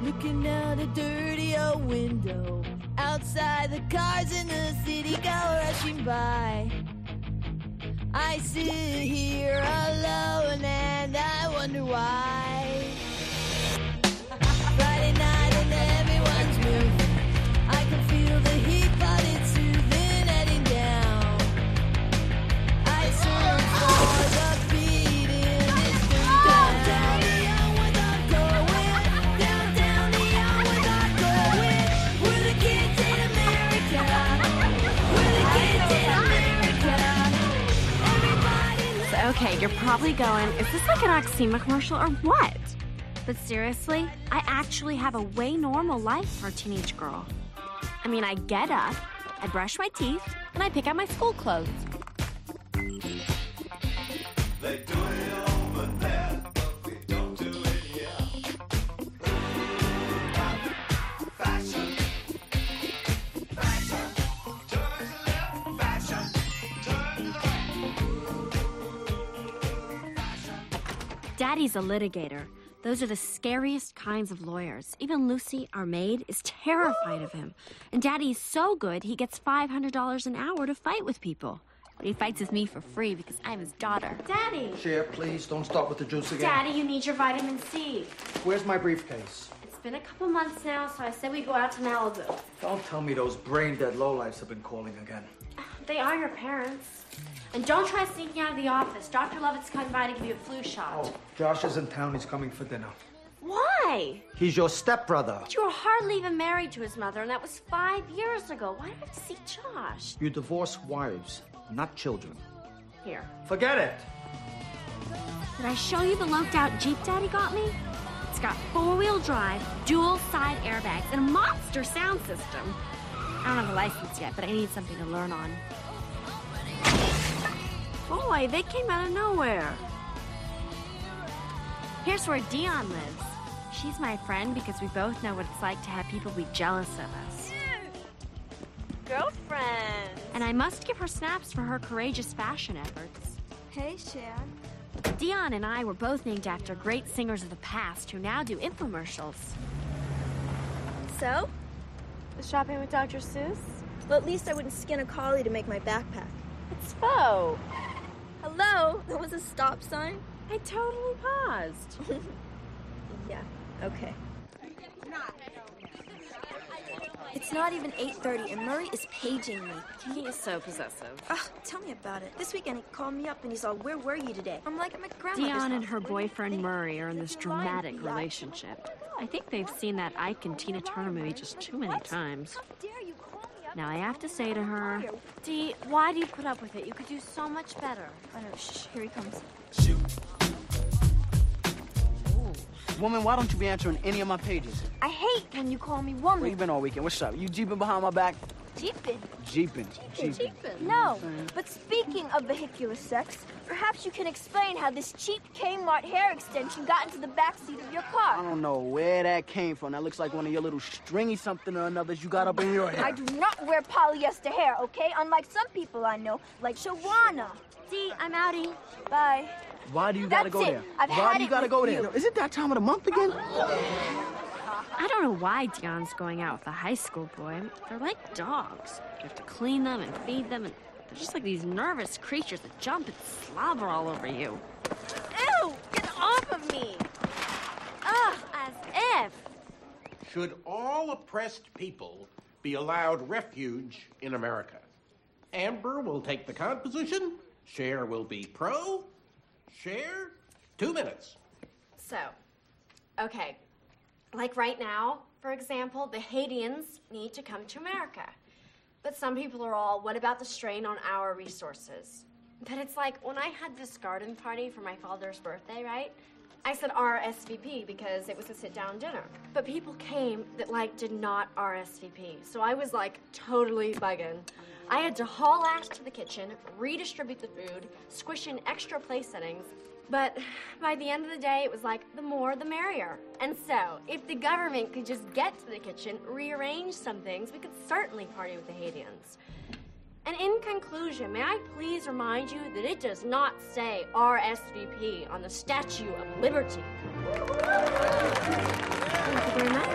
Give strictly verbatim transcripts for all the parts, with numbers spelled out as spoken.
looking out a dirty old window. Outside, the cars in the city go rushing by. I sit here alone and I wonder why. Friday night and everyone's moving. I can feel the heat, but it's soothing, heading down. I search for the beat in this down, down the young without going, down, down the young without going. We're the kids in America. We're the kids in America. Everybody. So, okay, you're probably going, is this like an Oxyma commercial or what? But seriously, I actually have a way normal life for a teenage girl. I mean, I get up, I brush my teeth, and I pick out my school clothes. They do it over there, but we don't do it here. Fashion, fashion, turn left, fashion, turn left. Daddy's a litigator. Those are the scariest kinds of lawyers. Even Lucy, our maid, is terrified of him. And Daddy's so good, he gets five hundred dollars an hour to fight with people. But he fights with me for free because I'm his daughter. Daddy! Cher, please, don't start with the juice again. Daddy, you need your vitamin C. Where's my briefcase? It's been a couple months now, so I said we go out to Malibu. Don't tell me those brain-dead lowlifes have been calling again. They are your parents. And don't try sneaking out of the office. Doctor Lovett's coming by to give you a flu shot. Oh, Josh is in town. He's coming for dinner. Why? He's your stepbrother. But you were hardly even married to his mother, and that was five years ago. Why did I have to see Josh? You divorce wives, not children. Here. Forget it. Did I show you the loped-out Jeep Daddy got me? It's got four-wheel drive, dual side airbags, and a monster sound system. I don't have a license yet, but I need something to learn on. Boy, they came out of nowhere. Here's where Dion lives. She's my friend because we both know what it's like to have people be jealous of us. Girlfriend. And I must give her snaps for her courageous fashion efforts. Hey, Cher. Dion and I were both named after great singers of the past who now do infomercials. So? Shopping with Doctor Seuss? Well, at least I wouldn't skin a collie to make my backpack. It's faux. Hello? There was a stop sign? I totally paused. Yeah, okay. It's not even eight thirty, and Murray is paging me. He is so possessive. Ugh, tell me about it. This weekend he called me up and he's all, where were you today? I'm like, at my grandmother's Dion and house. her What do you boyfriend think? Murray are in this dramatic relationship. I think they've seen that Ike and Tina Turner movie just too many times. How dare you call me up? Now I have to say to her, Dee, why do you put up with it? You could do so much better. Oh, no, shh, here he comes. Shoot. Woman, why don't you be answering any of my pages? I hate when you call me Where you woman. been all weekend? What's up? You jeeping behind my back? Jeepin'. Jeeping. Jeepin'. No, but speaking of vehicular sex, perhaps you can explain how this cheap Kmart hair extension got into the backseat of your I car. don't know where that came from. That looks like one of your little stringy something or another you got up in your hair. I do not wear polyester hair, okay? Unlike some people I know, like Shawana. Dee, I'm outie. Bye. Why do you gotta That's go it. there? I've Why had do you it gotta with go you. there? Is it that time of the month again? I don't know why Dion's going out with a high school boy. They're like dogs. You have to clean them and feed them, and they're just like these nervous creatures that jump and slobber all over you. Ew! Get off of me! Ugh, as if. Should all oppressed people be allowed refuge in America? Amber will take the con position. Cher will be pro. Cher, two minutes. So, okay. Like right now, for example, the Haitians need to come to America. But some people are all, what about the strain on our resources? But it's like, when I had this garden party for my father's birthday, right? I said R S V P because it was a sit-down dinner. But people came that, like, did not R S V P. So I was, like, totally bugging. I had to haul ass to the kitchen, redistribute the food, squish in extra place settings. But by the end of the day, it was like, the more, the merrier. And so, if the government could just get to the kitchen, rearrange some things, we could certainly party with the Haitians. And in conclusion, may I please remind you that it does not say R S V P on the Statue of Liberty. Thank you very much.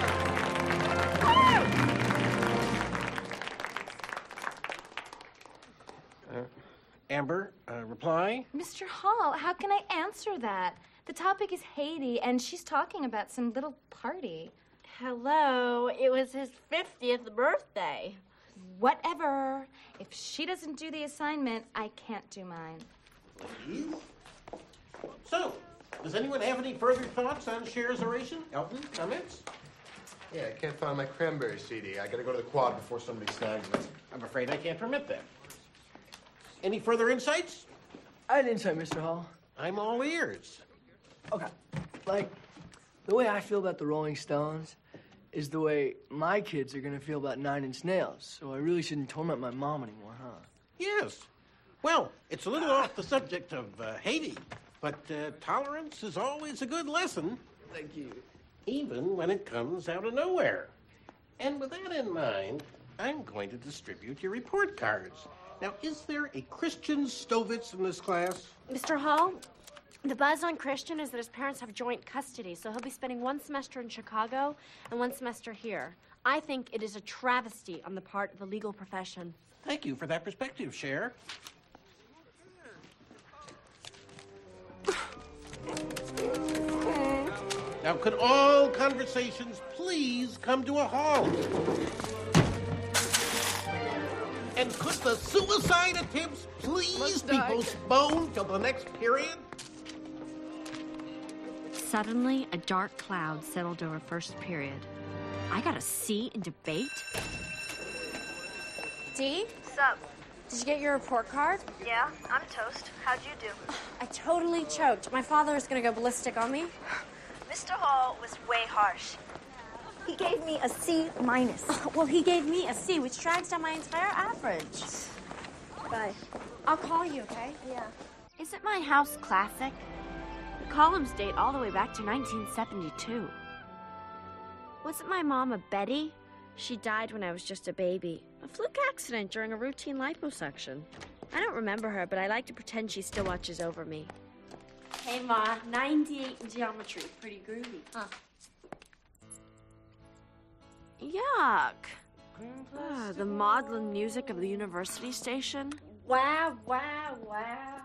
Amber, uh, reply? Mister Hall, how can I answer that? The topic is Haiti, and she's talking about some little party. Hello, it was his fiftieth birthday. Whatever. If she doesn't do the assignment, I can't do mine. Please? So, does anyone have any further thoughts on Cher's oration? Elton, comments? Yeah, I can't find my cranberry C D. I gotta go to the quad before somebody snags it. I'm afraid I can't permit that. Any further insights? I had insight, Mister Hall. I'm all ears. Okay. Like, the way I feel about the Rolling Stones is the way my kids are gonna feel about Nine Inch Nails. So I really shouldn't torment my mom anymore, huh? Yes. Well, it's a little off the subject of uh, Haiti, but uh, tolerance is always a good lesson. Thank you. Even when it comes out of nowhere. And with that in mind, I'm going to distribute your report cards. Now, is there a Christian Stovitz in this class? Mister Hall, the buzz on Christian is that his parents have joint custody, so he'll be spending one semester in Chicago and one semester here. I think it is a travesty on the part of the legal profession. Thank you for that perspective, Cher. Now, could all conversations please come to a halt? And could the suicide attempts please be postponed till the next period? Suddenly, a dark cloud settled over first period. I got a C in debate? Dee? What's up? Did you get your report card? Yeah, I'm toast. How'd you do? I totally choked. My father is gonna go ballistic on me. Mister Hall was way harsh. He gave me a C minus. Well, he gave me a C, which drags down my entire average. Bye. I'll call you, okay? Yeah. Isn't my house classic? The columns date all the way back to nineteen seventy-two. Wasn't my mom a Betty? She died when I was just a baby. A fluke accident during a routine liposuction. I don't remember her, but I like to pretend she still watches over me. Hey, Ma, ninety-eight in geometry. Pretty groovy. Huh. Yuck. Uh, the maudlin music of the university station. Wow, wow, wow.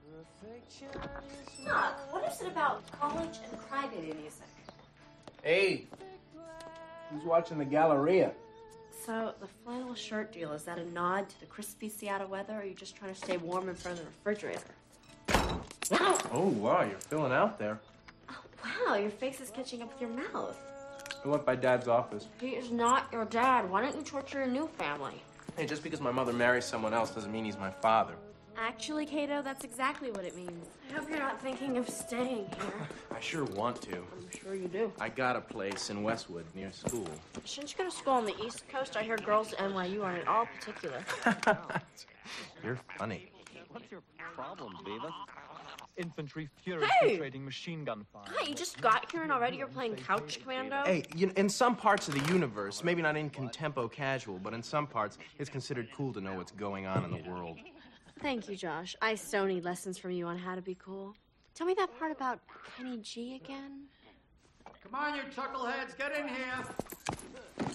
Look, what is it about college and crybaby music? Hey, who's watching the Galleria? So, the flannel shirt deal, is that a nod to the crispy Seattle weather, or are you just trying to stay warm in front of the refrigerator? Oh, wow, you're filling out there. Oh, wow, your face is catching up with your mouth. I went by Dad's office. He is not your dad. Why don't you torture your new family? Hey, just because my mother marries someone else doesn't mean he's my father. Actually, Cato, that's exactly what it means. I hope you're not thinking of staying here. I sure want to. I'm sure you do. I got a place in Westwood near school. Shouldn't you go to school on the East Coast? I hear girls at N Y U aren't at all particular. You're funny. What's your problem, Viva? Infantry Fury Hey! trading machine gun fire. Hi, you just got here and already you're playing couch commando? Hey, you know, in some parts of the universe, maybe not in contempo casual, but in some parts, it's considered cool to know what's going on in the world. Thank you, Josh. I so need lessons from you on how to be cool. Tell me that part about Kenny G again. Come on, you chuckleheads, get in here.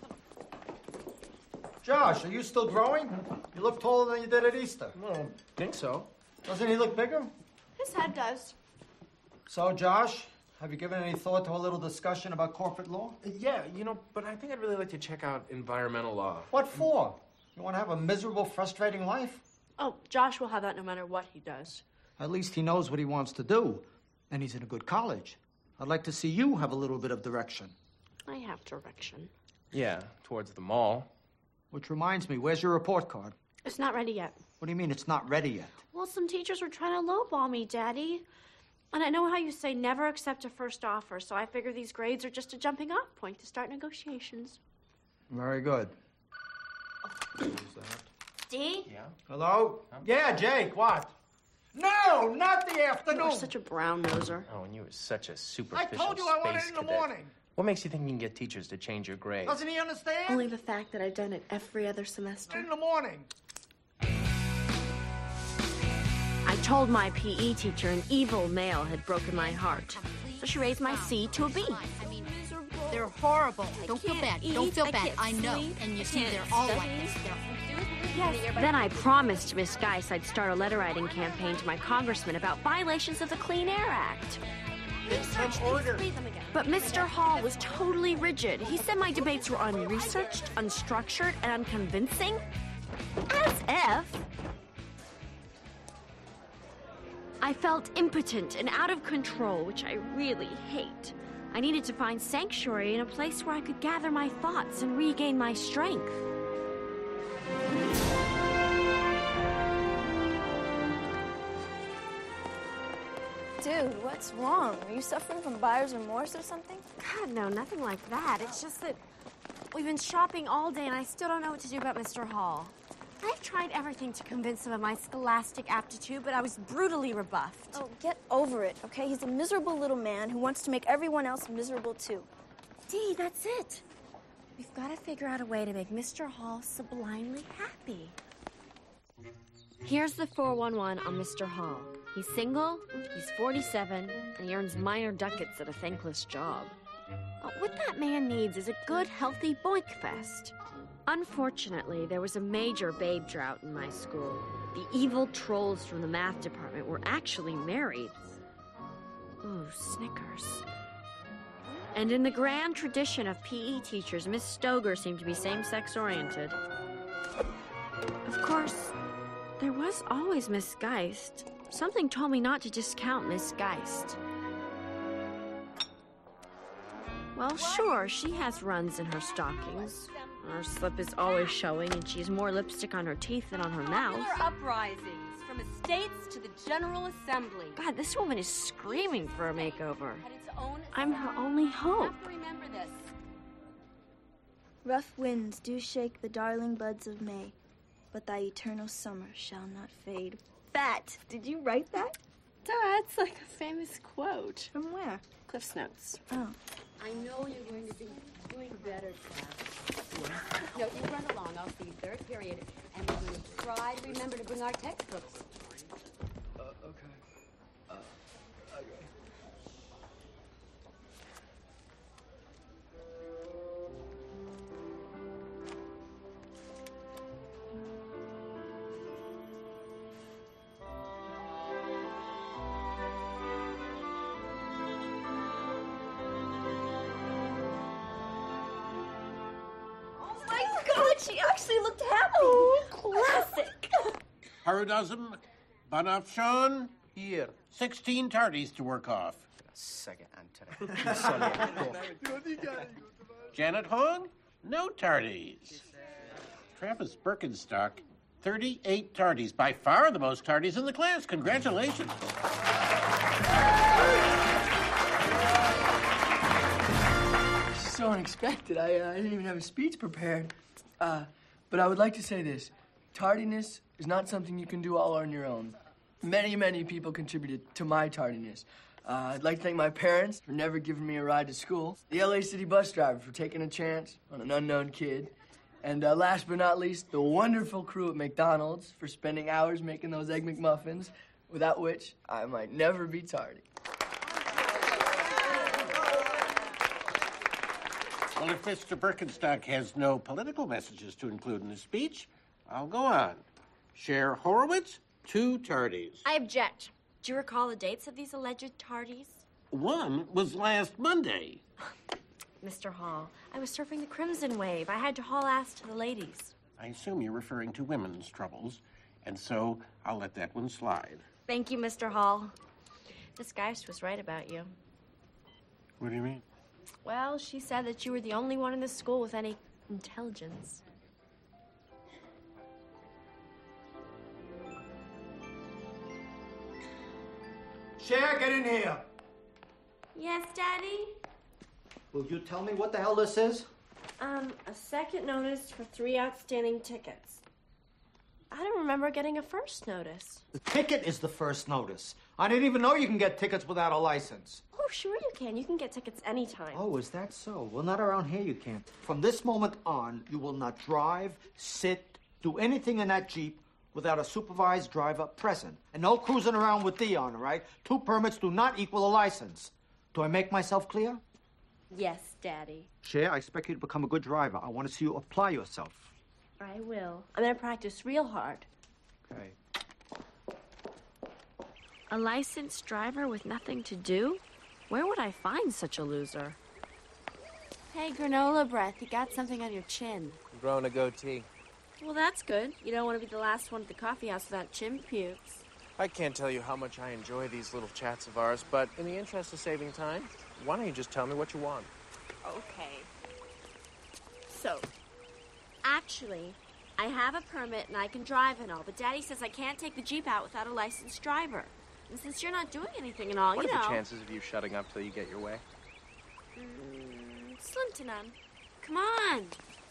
Josh, are you still growing? You look taller than you did at Easter. No, I think so. Doesn't he look bigger? His head does. So, Josh, have you given any thought to a little discussion about corporate law? Yeah, you know, but I think I'd really like to check out environmental law. What for? You want to have a miserable, frustrating life? Oh, Josh will have that no matter what he does. At least he knows what he wants to do, and he's in a good college. I'd like to see you have a little bit of direction. I have direction. Yeah, towards the mall. Which reminds me, where's your report card? It's not ready yet. What do you mean it's not ready yet? Well, some teachers were trying to lowball me, Daddy. And I know how you say never accept a first offer, so I figure these grades are just a jumping off point to start negotiations. Very good. Dee? Yeah? Hello? Yeah, Jake, what? No, not the afternoon. You're such a brown noser. Oh, and you were such a I superficial told you I wanted it space in the cadet. morning. What makes you think you can get teachers to change your grades? Doesn't he understand? Only the fact that I've done it every other semester. In the morning. I told my P E teacher an evil male had broken my heart. so she raised my C to a B. I mean, they're horrible. Don't feel bad. can't Don't eat, feel I bad. can't I know. sleep, And you I see, can't they're all study. like this. They're Then I promised Miss Geist I'd start a letter writing campaign to my congressman about violations of the Clean Air Act. Some order. But Mister Hall was totally rigid. He said my debates were unresearched, unstructured, and unconvincing. As if. I felt impotent and out of control, which I really hate. I needed to find sanctuary in a place where I could gather my thoughts and regain my strength. Dude, what's wrong? Are you suffering from buyer's remorse or something? God, no, nothing like that. It's just that we've been shopping all day and I still don't know what to do about Mister Hall. I've tried everything to convince him of my scholastic aptitude, but I was brutally rebuffed. Oh, get over it, okay? He's a miserable little man who wants to make everyone else miserable, too. Dee, that's it. We've got to figure out a way to make Mister Hall sublimely happy. Here's the four one one on Mister Hall. He's single, he's forty-seven, and he earns minor ducats at a thankless job. Uh, What that man needs is a good, healthy boink fest. Unfortunately, there was a major babe drought in my school. The evil trolls from the math department were actually married. Ooh, Snickers. And in the grand tradition of P E teachers, Miss Stoger seemed to be same-sex oriented. Of course, there was always Miss Geist. Something told me not to discount Miss Geist. Well, sure, she has runs in her stockings. Her slip is always showing, and she has more lipstick on her teeth than on her mouth. Popular uprisings, from estates to the General Assembly. God, this woman is screaming for a makeover. Had its own I'm her only hope. Have to remember this. Rough winds do shake the darling buds of May, but thy eternal summer shall not fade. Fat, did you write that? That's like a famous quote. From where? Cliff's Notes. Oh. I know you're going to be doing better, Chad. No, you run along. I'll see third period, and we're going to try to remember to bring our textbooks. Uh, okay. Uh, okay. She actually looked happy. Oh, classic. Harudazm, Banafshan. Here. Sixteen tardies to work off. Second, Anthony. Janet Hong, no tardies. Travis Birkenstock, thirty-eight tardies. By far the most tardies in the class. Congratulations. So unexpected. I, uh, I didn't even have a speech prepared. Uh, but I would like to say this. Tardiness is not something you can do all on your own. Many, many people contributed to my tardiness. Uh, I'd like to thank my parents for never giving me a ride to school, the L A City bus driver for taking a chance on an unknown kid, and uh, last but not least, the wonderful crew at McDonald's for spending hours making those Egg McMuffins, without which I might never be tardy. Well, if Mister Birkenstock has no political messages to include in his speech, I'll go on. Cher Horowitz, two tardies. I object. Do you recall the dates of these alleged tardies? One was last Monday. Mister Hall, I was surfing the Crimson Wave. I had to haul ass to the ladies. I assume you're referring to women's troubles, and so I'll let that one slide. Thank you, Mister Hall. Miss Geist was right about you. What do you mean? Well, she said that you were the only one in the school with any intelligence. Cher, get in here. Yes, Daddy? Will you tell me what the hell this is? Um, a second notice for three outstanding tickets. I don't remember getting a first notice. The ticket is the first notice. I didn't even know you can get tickets without a license. Oh, sure you can. You can get tickets anytime. Oh, is that so? Well, not around here you can't. From this moment on, you will not drive, sit, do anything in that Jeep without a supervised driver present. And no cruising around with Dion, all right? Two permits do not equal a license. Do I make myself clear? Yes, Daddy. Cher, I expect you to become a good driver. I want to see you apply yourself. I will. I'm gonna practice real hard. Okay. A licensed driver with nothing to do? Where would I find such a loser? Hey, granola breath, you got something on your chin. I'm growing a goatee. Well, that's good. You don't want to be the last one at the coffee house without chin pubes. I can't tell you how much I enjoy these little chats of ours, but in the interest of saving time, why don't you just tell me what you want? Okay. So, actually, I have a permit and I can drive and all, but Daddy says I can't take the Jeep out without a licensed driver. And since you're not doing anything and all, What you are know... the chances of you shutting up till you get your way? Mm, slim to none. Come on.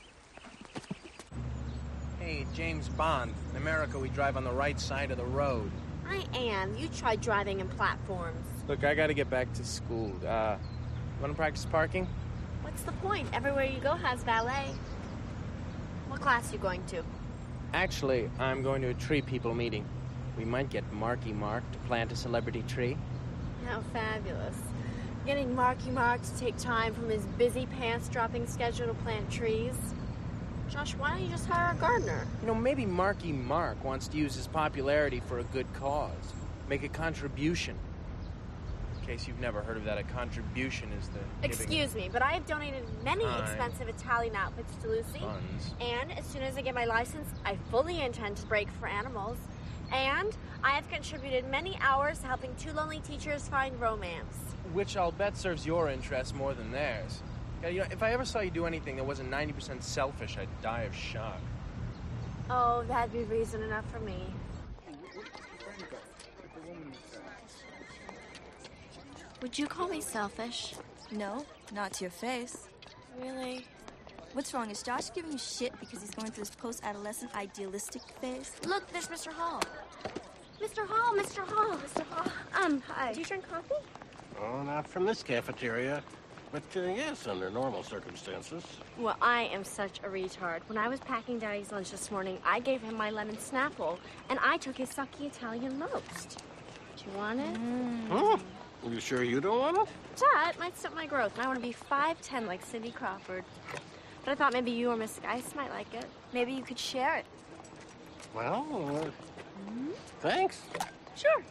Hey, James Bond. In America, we drive on the right side of the road. I am. You tried driving in platforms. Look, I gotta get back to school. Uh, wanna practice parking? What's the point? Everywhere you go has valet. What class are you going to? Actually, I'm going to a tree people meeting. We might get Marky Mark to plant a celebrity tree. How fabulous. Getting Marky Mark to take time from his busy pants-dropping schedule to plant trees. Josh, why don't you just hire a gardener? You know, maybe Marky Mark wants to use his popularity for a good cause. Make a contribution. In case you've never heard of that, a contribution is the giving Excuse me, but I have donated many Time. expensive Italian outfits to Lucy. funds. And as soon as I get my license, I fully intend to break for animals. And I have contributed many hours to helping two lonely teachers find romance. Which I'll bet serves your interest more than theirs. Yeah, you know, if I ever saw you do anything that wasn't ninety percent selfish, I'd die of shock. Oh, that'd be reason enough for me. Would you call me selfish? No, not to your face. Really? What's wrong? Is Josh giving you shit because he's going through his post-adolescent idealistic phase? Look, there's Mister Hall. Mister Hall, Mister Hall, Mister Hall. Um, hi. Do you drink coffee? Oh, not from this cafeteria. But uh, yes, under normal circumstances. Well, I am such a retard. When I was packing Daddy's lunch this morning, I gave him my lemon Snapple, and I took his sucky Italian roast. Do you want it? Hmm? Are you sure you don't want it? Dad, it might stop my growth, and I want to be five ten like Cindy Crawford. But I thought maybe you or Miss Geist might like it. Maybe you could share it. Well, uh, thanks. Sure.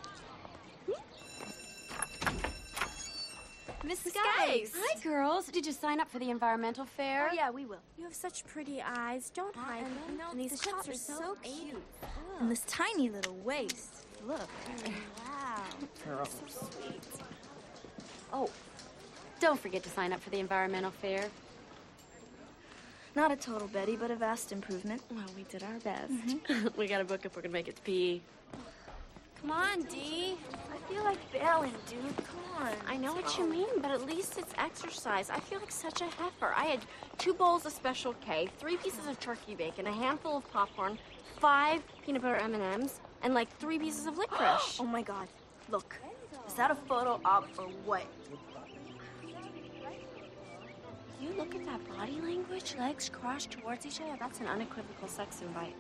Missus Geist. Hi, girls. Did you sign up for the environmental fair? Oh, yeah, we will. You have such pretty eyes. Don't hide them. And, no, And these the clips top are is so, so cute. cute. And this tiny little waist. Look. Wow. So sweet. Oh, don't forget to sign up for the environmental fair. Not a total Betty, but a vast improvement. Well, we did our best. We gotta book if we're gonna make it to P E. Come on, Dee. I feel like bailing, dude. Come on. I know what you mean, but at least it's exercise. I feel like such a heifer. I had two bowls of Special K, three pieces of turkey bacon, a handful of popcorn, five peanut butter M and M's, and like three pieces of licorice. Oh my God. Look, is that a photo op or what? You look at that body language, legs crossed towards each other. That's an unequivocal sex invite.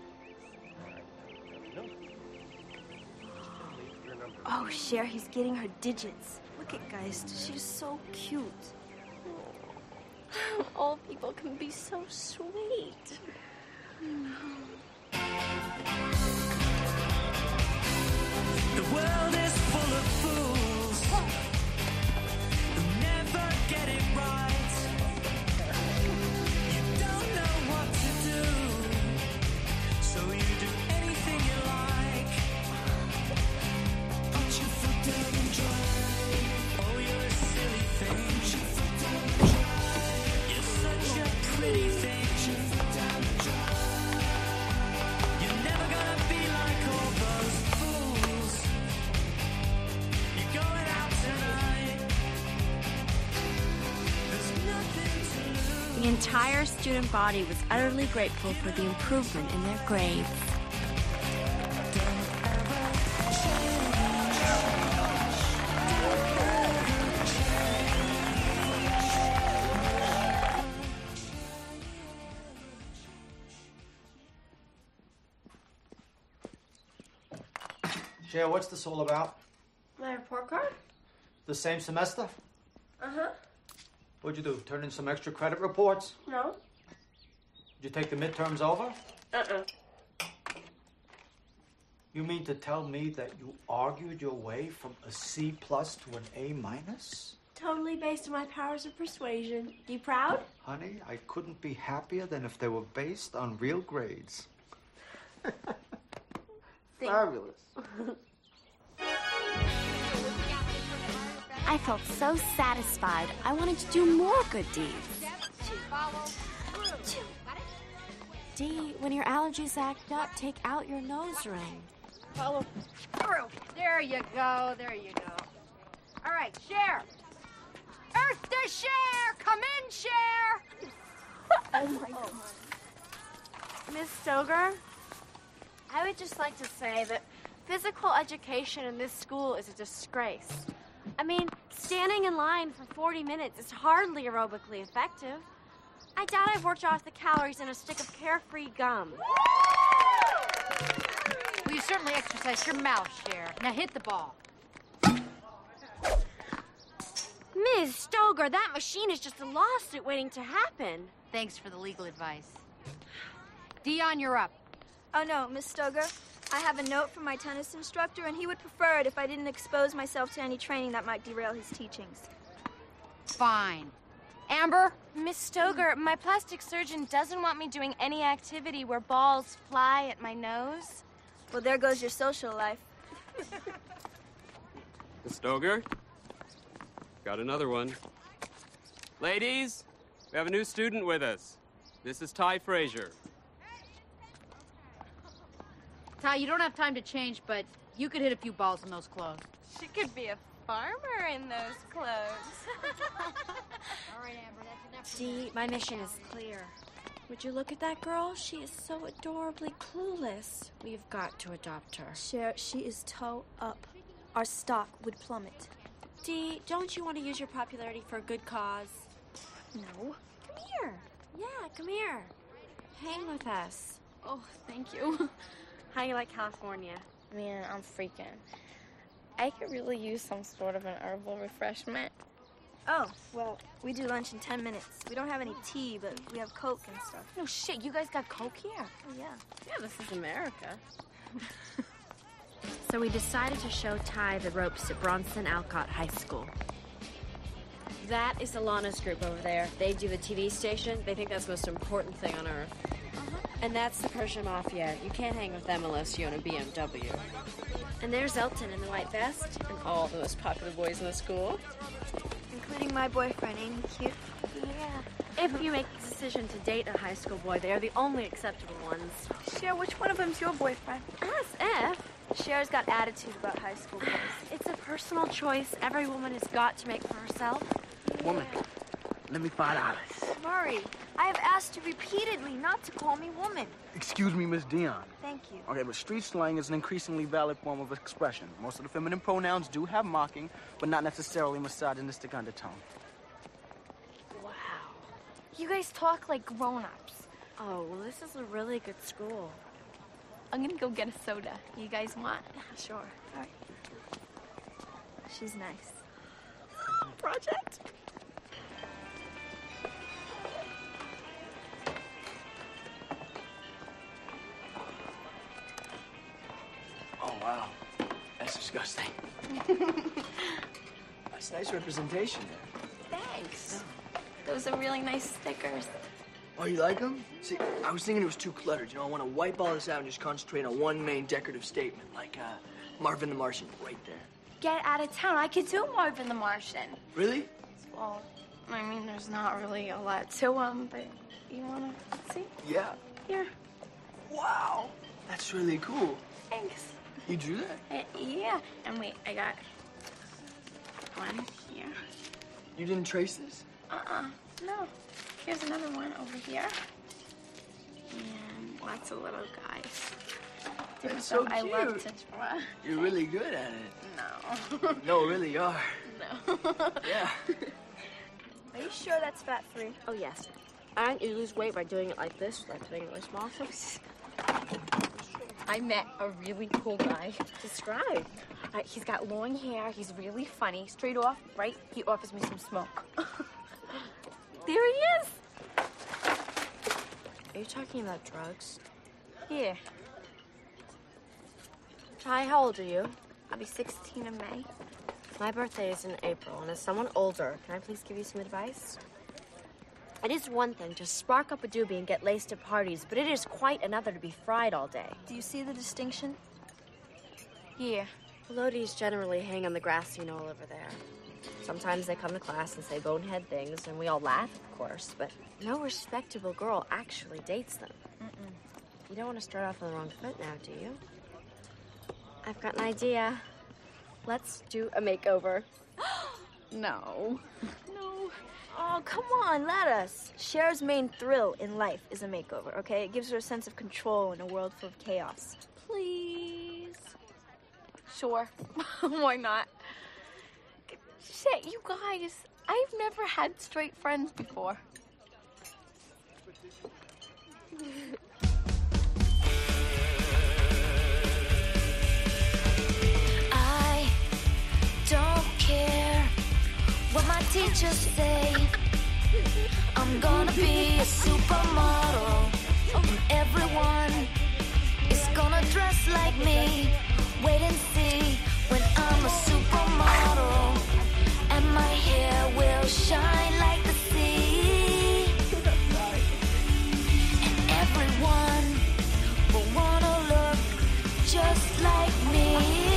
Oh, Cher, he's getting her digits. Look at Geist. She's so cute. All people can be so sweet. The world is full of fools who never get it right. You don't know what to do, so you do anything you like. Put your foot down and drive. Oh, you're a silly thing. Put your foot down and drive. You're such a pretty thing. Put your foot down and drive. You're never gonna be like all those fools. You're going out tonight. There's nothing to lose. The entire student body was utterly grateful for the improvement in their grades. Cher, what's this all about? My report card? The same semester? Uh-huh. What'd you do? Turn in some extra credit reports? No. Did you take the midterms over? Uh-uh. You mean to tell me that you argued your way from a C plus to an A minus? Totally based on my powers of persuasion. You proud? Honey, I couldn't be happier than if they were based on real grades. Fabulous. I felt so satisfied, I wanted to do more good deeds. Dee, when your allergies act up, take out your nose ring. Follow through. There you go. There you go. All right, Cher. Earth to Cher. Come in, Cher. Oh, my God. Miss Stoger, I would just like to say that physical education in this school is a disgrace. I mean, standing in line for forty minutes is hardly aerobically effective. I doubt I've worked off the calories in a stick of Carefree gum. Well, you certainly exercised your mouth, Cher. Now hit the ball. Miz Stoger, that machine is just a lawsuit waiting to happen. Thanks for the legal advice. Dion, you're up. Oh, no, Miss Stoger. I have a note from my tennis instructor, and he would prefer it if I didn't expose myself to any training that might derail his teachings. Fine. Amber? Miss Stoger, my plastic surgeon doesn't want me doing any activity where balls fly at my nose. Well, there goes your social life. Miss Stoger? Got another one. Ladies, we have a new student with us. This is Ty Frazier. Ty, you don't have time to change, but you could hit a few balls in those clothes. She could be a farmer in those clothes. All right, Amber, that's enough. Dee, my mission is clear. Would you look at that girl? She is so adorably clueless. We've got to adopt her. Cher, she is toe up. Our stock would plummet. Dee, don't you want to use your popularity for a good cause? No. Come here. Yeah, come here. Hang with us. Oh, thank you. How do you like California? Man, I'm freaking. I could really use some sort of an herbal refreshment. Oh, well, we do lunch in ten minutes. We don't have any tea, but we have Coke and stuff. No shit, you guys got Coke here? Oh, yeah. Yeah, this is America. So we decided to show Ty the ropes at Bronson Alcott High School. That is Alana's group over there. They do the T V station. They think that's the most important thing on earth. Uh-huh. And that's the Persian Mafia. You can't hang with them unless you own a B M W. And there's Elton in the white vest and all the most popular boys in the school. Including my boyfriend, ain't he cute? Yeah. If you make the decision to date a high school boy, they are the only acceptable ones. Cher, which one of them's your boyfriend? Ask F. Cher's got attitude about high school boys. It's a personal choice every woman has got to make for herself. Woman, let me five dollars. Murray, I have asked you repeatedly not to call me woman. Excuse me, Miss Dion. Thank you. Okay, but street slang is an increasingly valid form of expression. Most of the feminine pronouns do have mocking, but not necessarily misogynistic undertone. Wow. You guys talk like grown-ups. Oh, well, this is a really good school. I'm gonna go get a soda. You guys want? Sure. All right. She's nice. Project? Oh, wow. That's disgusting. That's nice representation there. Thanks. Those are really nice stickers. Oh, you like them? See, I was thinking it was too cluttered. You know, I want to wipe all this out and just concentrate on one main decorative statement, like uh, Marvin the Martian right there. Get out of town. I could do Marvin the Martian. Really? Well, I mean, there's not really a lot to him, but you wanna see? Yeah. Here. Wow. That's really cool. Thanks. You drew that? Uh, yeah. And wait, I got one here. You didn't trace this? Uh-uh. No. Here's another one over here. And lots of little guys. Different That's so stuff I love cute. to draw. You're really good at it. No. No, really you are. No. Yeah. Are you sure that's fat free? Oh, yes. And you lose weight by doing it like this, like putting it really small. So I met a really cool guy. Describe. Uh, he's got long hair. He's really funny. Straight off, right? He offers me some smoke. There he is. Are you talking about drugs? Yeah. Ty, how old are you? I'll be sixteen in May. My birthday is in April, and as someone older, can I please give you some advice? It is one thing to spark up a doobie and get laced at parties, but it is quite another to be fried all day. Do you see the distinction? Yeah. Lodies generally hang on the grassy knoll over there. Sometimes they come to class and say bonehead things, and we all laugh, of course, but no respectable girl actually dates them. Mm-mm. You don't want to start off on the wrong foot now, do you? I've got an idea. Let's do a makeover. No. No. Oh, come on, let us. Cher's main thrill in life is a makeover, okay? It gives her a sense of control in a world full of chaos. Please. Sure. Why not? Shit, you guys. I've never had straight friends before. I don't care what my teachers say. I'm gonna be a supermodel, and everyone is gonna dress like me. Wait and see when I'm a supermodel, and my hair will shine like the sea, and everyone will wanna look just like me.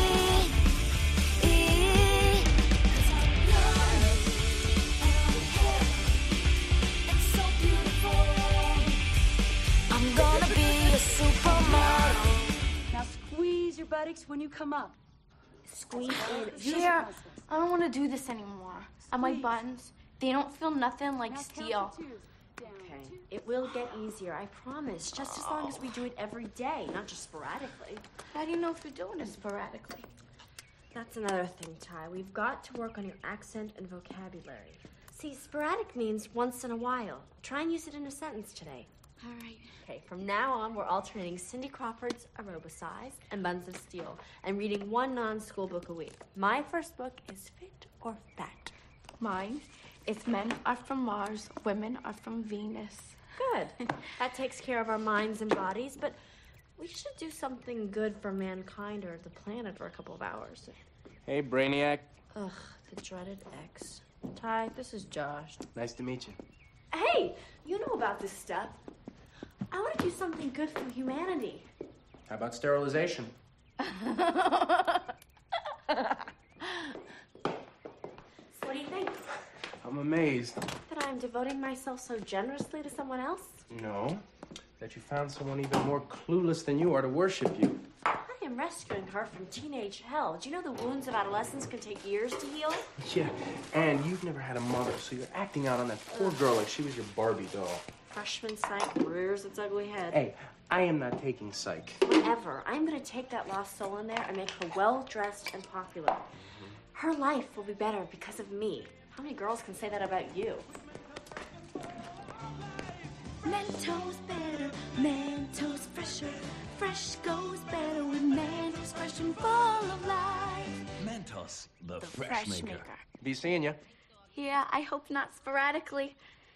I'm gonna be a supermodel. Now squeeze your buttocks when you come up. Squeeze in. Cher, I don't want to do this anymore. And my buttons, they don't feel nothing like steel. Okay, it will get easier, I promise. Just as long as we do it every day, not just sporadically. How do you know if you're doing it sporadically? That's another thing, Ty. We've got to work on your accent and vocabulary. See, sporadic means once in a while. Try and use it in a sentence today. All right. Okay, from now on, we're alternating Cindy Crawford's Aerobicize and Buns of Steel and reading one non-school book a week. My first book is Fit or Fat. Mine is Men Are From Mars, Women Are From Venus. Good. That takes care of our minds and bodies, but we should do something good for mankind or the planet for a couple of hours. Hey, Brainiac. Ugh, the dreaded X. Ty, this is Josh. Nice to meet you. Hey, you know about this stuff. I want to do something good for humanity. How about sterilization? So what do you think? I'm amazed. That I'm devoting myself so generously to someone else? No, that you found someone even more clueless than you are to worship you. I am rescuing her from teenage hell. Do you know the wounds of adolescence can take years to heal? Yeah, and you've never had a mother, so you're acting out on that poor girl like she was your Barbie doll. Freshman psych rears its ugly head. Hey, I am not taking psych. Whatever. I'm going to take that lost soul in there and make her well-dressed and popular. Her life will be better because of me. How many girls can say that about you? Mentos better, Mentos fresher. Fresh goes better with Mentos fresh and full of life. Mentos, the, The fresh, fresh maker. maker. Be seeing ya. Yeah, I hope not sporadically.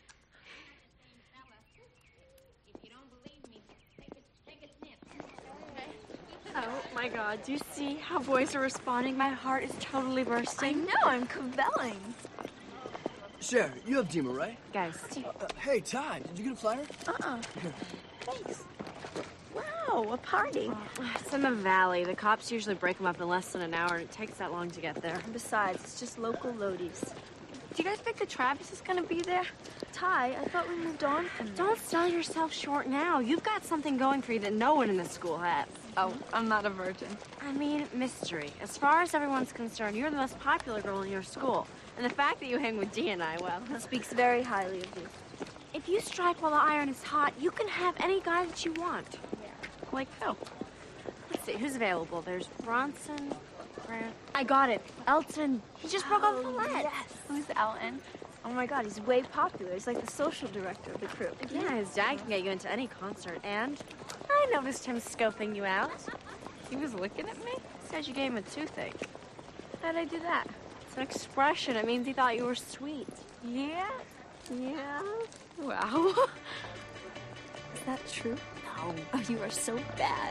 Oh, my God. Do you see how boys are responding? My heart is totally bursting. I know, I'm cavelling. Cher, you have Dima, right? Guys. Uh, hey, Ty, did you get a flyer? Uh-uh. Thanks. Wow, a party. It's in the valley. The cops usually break them up in less than an hour, and it takes that long to get there. Besides, it's just local Lodies. Do you guys think that Travis is gonna be there? Ty, I thought we moved on from that. Don't sell yourself short now. You've got something going for you that no one in this school has. Oh, I'm not a virgin. I mean, mystery. As far as everyone's concerned, you're the most popular girl in your school. And the fact that you hang with Dee and I, well... That speaks very highly of you. If you strike while the iron is hot, you can have any guy that you want. Yeah. Like who? Let's see, who's available? There's Bronson, Grant... I got it. Elton. He just broke up with Colette. Yes. Who's Elton? Oh my God, he's way popular. He's like the social director of the crew. Yeah, his dad can get you into any concert. And I I noticed him scoping you out. He was looking at me? Said you gave him a toothache. How'd I do that? It's an expression. It means he thought you were sweet. Yeah? Yeah? Wow. Is that true? No. Oh, you are so bad.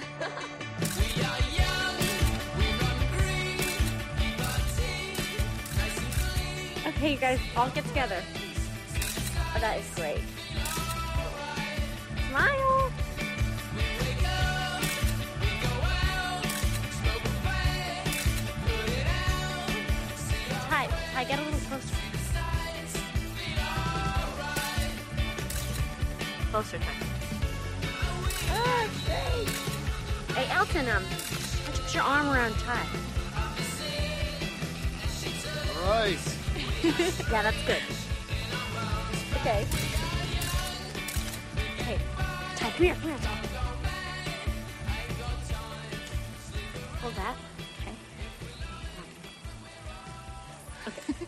Okay, you guys, all get together. Oh, that is great. Smile. Ty, Ty, get a little closer. Closer, Ty. Oh, great. Hey, Elton, um, put your arm around Ty. Right. Yeah, that's good. Okay. Hey, Ty, come here, come here, Ty. Hold that. Okay. Okay.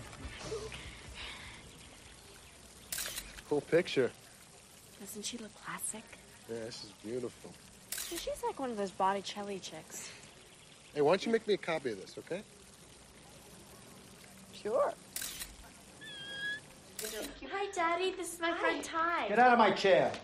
Cool picture. Doesn't she look classic? Yeah, this is beautiful. She's like one of those Botticelli chicks. Hey, why don't you make me a copy of this, okay? Sure. Hi, Daddy. This is my friend Ty. Get out of my chair.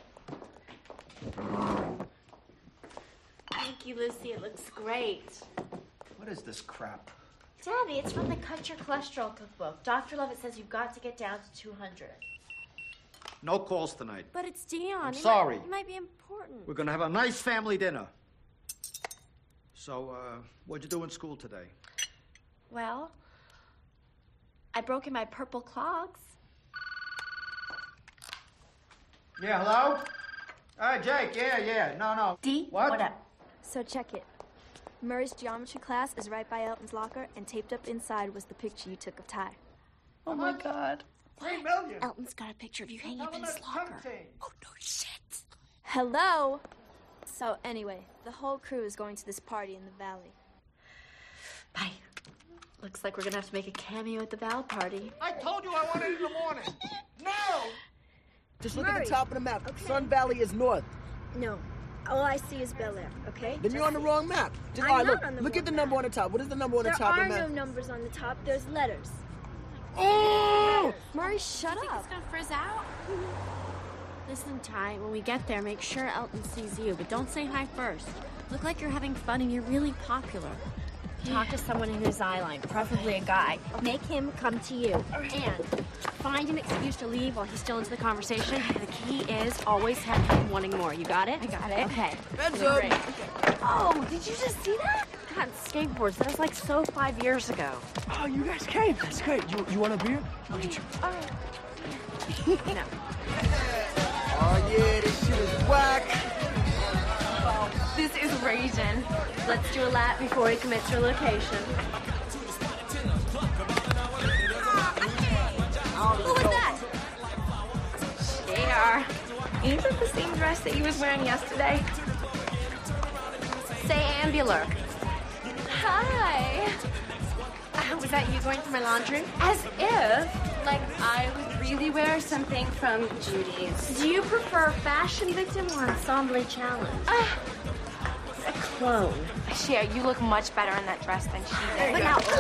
Thank you, Lucy. It looks great. What is this crap? Daddy, it's from the Cut Your Cholesterol cookbook. Doctor Lovett says you've got to get down to two hundred. No calls tonight. But it's Dion. I'm It sorry. Might, it might be important. We're gonna have a nice family dinner. So, uh, what'd you do in school today? Well, I broke in my purple clogs. Yeah, hello? Hi, Jake. Yeah, yeah. No, no. D, What? what up? So check it. Murray's geometry class is right by Elton's locker, and taped up inside was the picture you took of Ty. Oh my God. Three million. Elton's got a picture of you hanging up in his locker. Oh, no shit. Hello? So anyway, the whole crew is going to this party in the valley. Bye. Looks like we're gonna have to make a cameo at the Val party. I told you I wanted it in the morning. No! Just look Murray. at the top of the map. Okay. Sun Valley is north. No. All I see is Bel Air, okay? Then you're on the wrong map. Just, I'm all right, not look, on the look wrong at the map. number on the top. What is the number on There the top are of the no map? numbers on the top. There's letters. Oh! Murray, shut Think up. it's gonna frizz out? Listen, Ty, when we get there, make sure Elton sees you, but don't say hi first. Look like you're having fun and you're really popular. Talk to someone in his eye line, preferably a guy. Make him come to you. And find an excuse to leave while he's still into the conversation. The key is always have him wanting more. You got it? I got it. Okay. Heads You're up. great. Oh, did you just see that? God, skateboards. That was like so five years ago. Oh, you guys came. That's great. You, you want a beer? I'll get you. All right. No. Oh, yeah, this shit is whack. This is raging. Let's do a lap before he commits your location. Who was that? Cher. Ain't that the same dress that you was wearing yesterday? Say ambular. Hi. Uh, was that you going through my laundry? As if, like, I would really wear something from Judy's. Do you prefer fashion victim or ensemble challenge? Uh, a clone. Cher, you look much better in that dress than she did. But now,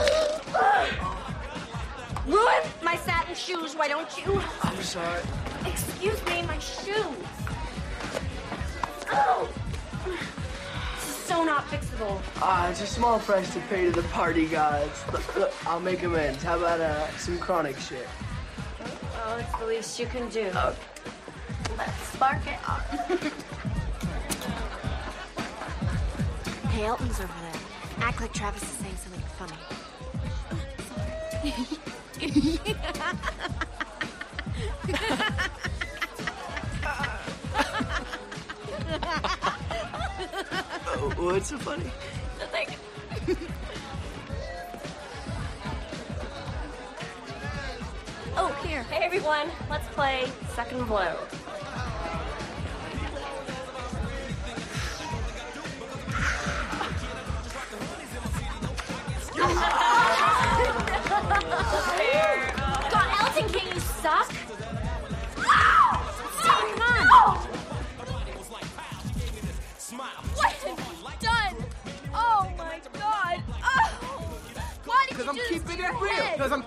ruin my satin shoes, why don't you? I'm sorry. Excuse me, my shoes. Oh, this is so not fixable. Ah, it's a small price to pay to the party gods. Look, look, I'll make amends. How about uh, some chronic shit? Oh, it's the least you can do. Uh, Let's spark it up. Hey, Elton's over there. Act like Travis is saying something funny. oh, what's so funny? Nothing. Oh, here. Hey, everyone. Let's play Second Blow. God, Elton King, you suck. Come on.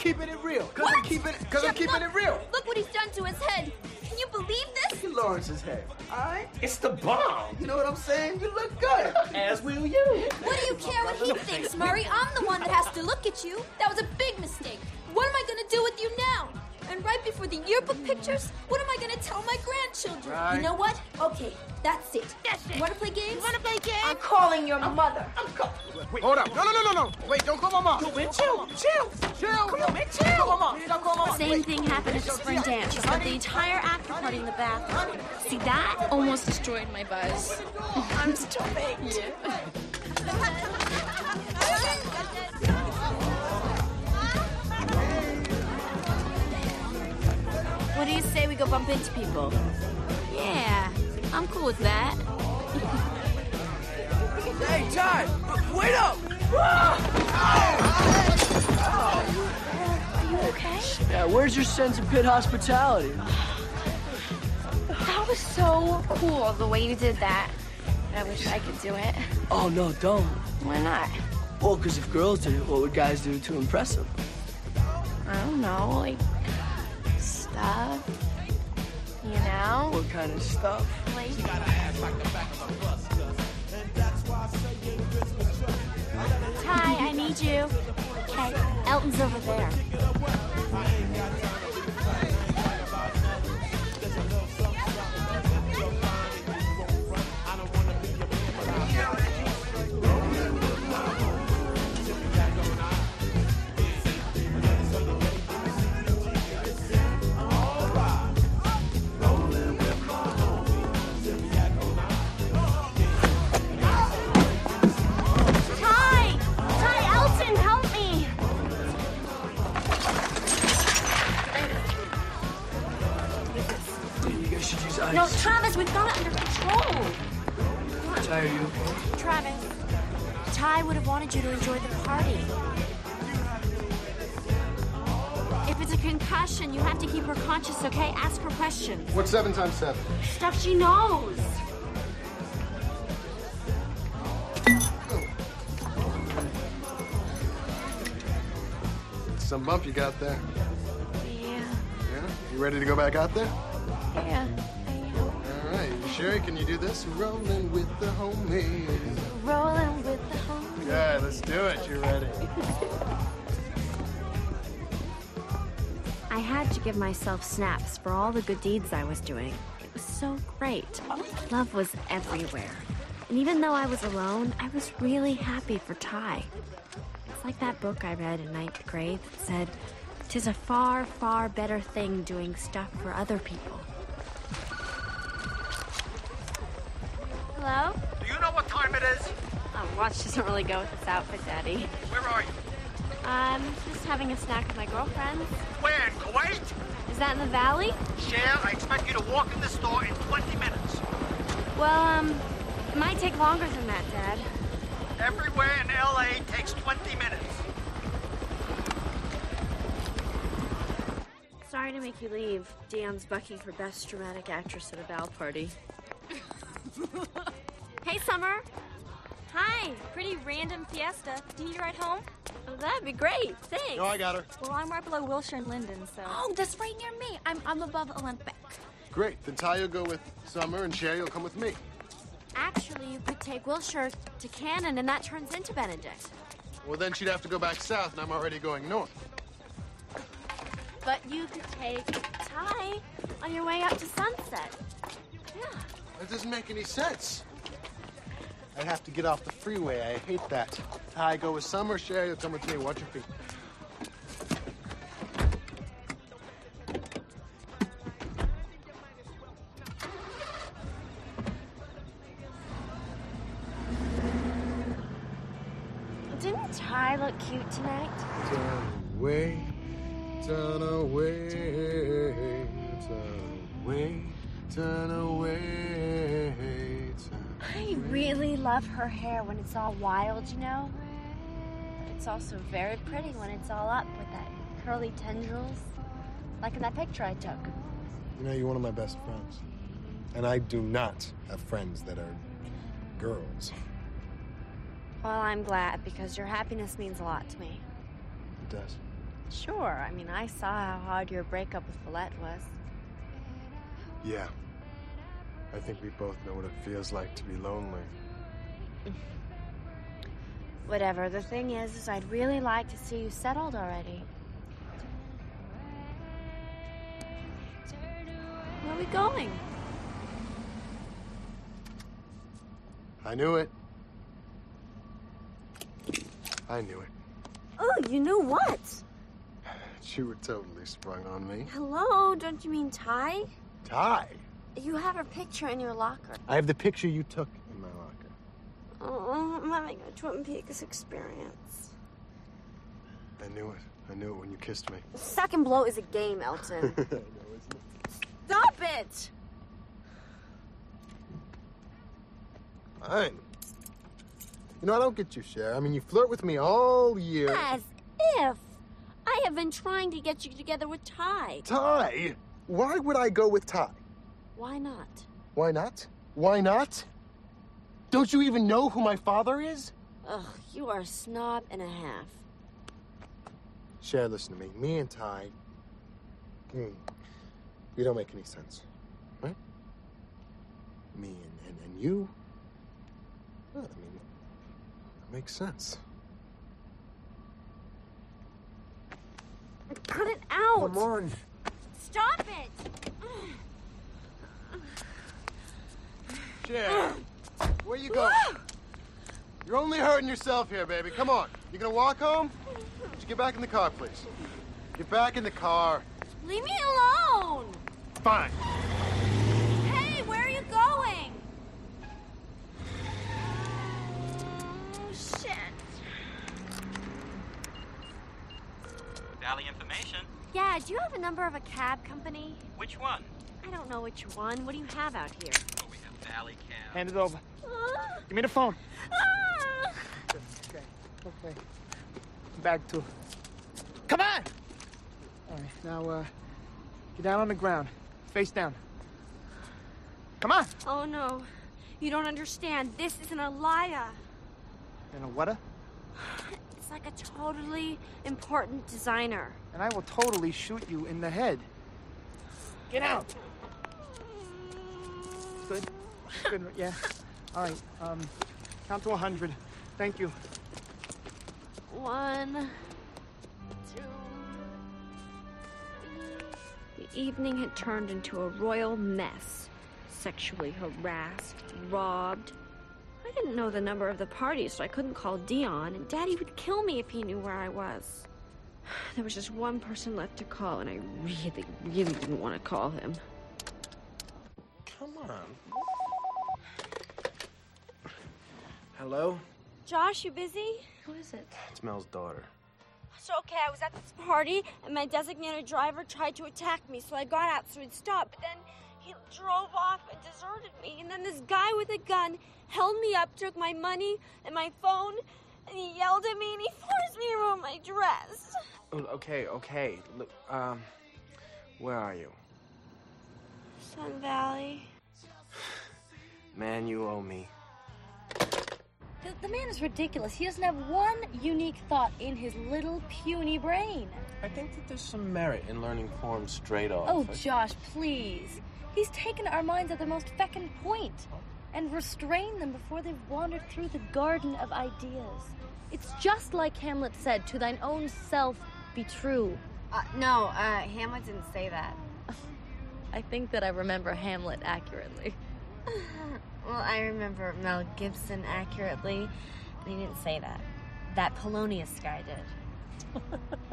keeping it real. Cause I'm keeping it. Cause I'm keeping it real. Look what he's done to his head. Can you believe this? Look at Lawrence's hair. All right. It's the bomb. You know what I'm saying? You look good. As will you. What do you care what he thinks, Murray? I'm the one that has to look at you. That was a big mistake. What am I gonna do with you now? And right before the yearbook pictures, what am I gonna tell my grandchildren? Right. You know what? Okay, that's it. That's it. You wanna play games? You wanna play games? I'm calling your mother. Wait, hold up. No, no, no, no, no. Wait, don't call my mom. Yo, man, chill, chill. Chill. Come on, man, chill. Call my mom. Don't call my mom. Same Wait. thing happened at the spring dance. She spent the entire after party in the bathroom. See that? Almost destroyed my buzz. I'm still baked. What do you say we go bump into people? Yeah, I'm cool with that. Hey, Ty, wait up! Are you okay? Yeah, where's your sense of pit hospitality? That was so cool, the way you did that. I wish I could do it. Oh, no, don't. Why not? Well, because if girls did it, what would guys do to impress them? I don't know, like stuff. You know? What kind of stuff? Like Ty, I need you. Okay, Elton's over there. Ty! Ty, Elton, help me! You guys should use ice. No, Travis, we've got it under control. Ty, are you okay? Travis, Ty would have wanted you to enjoy the party. If it's a concussion, you have to keep her conscious, okay? Ask her questions. What's seven times seven? Stuff she knows. Some bump you got there. yeah, Yeah? You ready to go back out there? yeah. All right. Sherry, can you do this? Rolling with the homies. Rolling with the home. Yeah, let's do it. You ready? I had to give myself snaps for all the good deeds I was doing. It was so great. Love was everywhere. And even though I was alone, I was really happy for Ty. It's like that book I read in ninth grade that said, "'Tis a far, far better thing doing stuff for other people." Hello? Do you know what time it is? Oh, watch doesn't really go with this outfit, Daddy. Where are you? I'm just having a snack with my girlfriends. Where, in Kuwait? Is that in the valley? Cher, I expect you to walk in the store in twenty minutes. Well, um, it might take longer than that, Dad. Everywhere in L A takes twenty minutes. Sorry to make you leave. Dion's bucking for Best Dramatic Actress at a Val party. Hey, Summer. Hi. Pretty random fiesta. Do you need a ride home? Oh, that'd be great. Thanks. No, I got her. Well, I'm right below Wilshire and Linden, so. Oh, that's right near me. I'm I'm above Olympic. Great. Then Ty will go with Summer, and Sherry will come with me. Actually, you could take Wilshire to Cannon, and that turns into Benedict. Well, then she'd have to go back south, and I'm already going north. But you could take Ty on your way up to Sunset. Yeah. That doesn't make any sense. I'd have to get off the freeway. I hate that. Ty, go with Summer. Sherry will come with me. Watch your feet. Didn't Ty look cute tonight? Turn away, turn away, turn away, turn away, turn I really love her hair when it's all wild, you know? But it's also very pretty when it's all up with that curly tendrils. Like in that picture I took. You know, you're one of my best friends. And I do not have friends that are girls. Well, I'm glad because your happiness means a lot to me. It does. Sure. I mean, I saw how hard your breakup with Follette was. Yeah. I think we both know what it feels like to be lonely. Whatever. The thing is, is I'd really like to see you settled already. Where are we going? I knew it. I knew it. Oh, you knew what? You were totally sprung on me. Hello, don't you mean Ty? Ty? You have her picture in your locker. I have the picture you took in my locker. Oh, I'm having a Twin Peaks experience. I knew it. I knew it when you kissed me. Suck and blow is a game, Elton. I know, isn't it? Stop it! Fine. You know, I don't get you, Cher. I mean, you flirt with me all year. As if. I have been trying to get you together with Ty. Ty? Why would I go with Ty? Why not? Why not? Why not? Don't you even know who my father is? Ugh, you are a snob and a half. Cher, listen to me. Me and Ty, mm, we don't make any sense, right? Me and, and, and you, well, I mean, it makes sense. Cut it out! Come on. Stop it! Cher, where you going? You're only hurting yourself here, baby. Come on. You gonna walk home? Just get back in the car, please. Get back in the car. Leave me alone! Fine. Hey, where are you going? Oh, shit. Valley Information. Yeah, do you have a number of a cab company? Which one? I don't know which one. What do you have out here? Oh, we have Valley Cab. Hand it over. Ah. Give me the phone. Ah. Okay, okay. Back to. Come on! All right, now, uh, get down on the ground. Face down. Come on! Oh, no. You don't understand. This isn't a liar. And a what? It's like a totally important designer. And I will totally shoot you in the head. Get out! Good. Good, yeah. All right, um, count to a hundred. Thank you. One, two, three. The evening had turned into a royal mess. Sexually harassed, robbed. I didn't know the number of the party, so I couldn't call Dion, and Daddy would kill me if he knew where I was. There was just one person left to call, and I really, really didn't want to call him. Come on. Hello? Josh, you busy? Who is it? It's Mel's daughter. So, okay, I was at this party, and my designated driver tried to attack me, so I got out so he'd stop. But then he drove off and deserted me, and then this guy with a gun held me up, took my money and my phone, and he yelled at me, and he forced me to ruin my dress. Oh, okay, okay. Look, um, where are you? Sun Valley. Man, you owe me. The, the man is ridiculous. He doesn't have one unique thought in his little puny brain. I think that there's some merit in learning forms straight off. Oh, I- Josh, please. He's taken our minds at their most feckin' point and restrained them before they've wandered through the garden of ideas. It's just like Hamlet said, to thine own self be true. Uh, no, uh, Hamlet didn't say that. I think that I remember Hamlet accurately. Well, I remember Mel Gibson accurately, but he didn't say that. That Polonius guy did.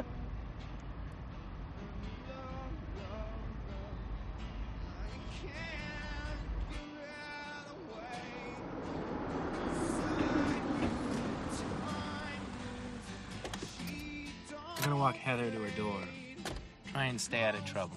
I'm gonna walk Heather to her door. Try and stay out of trouble.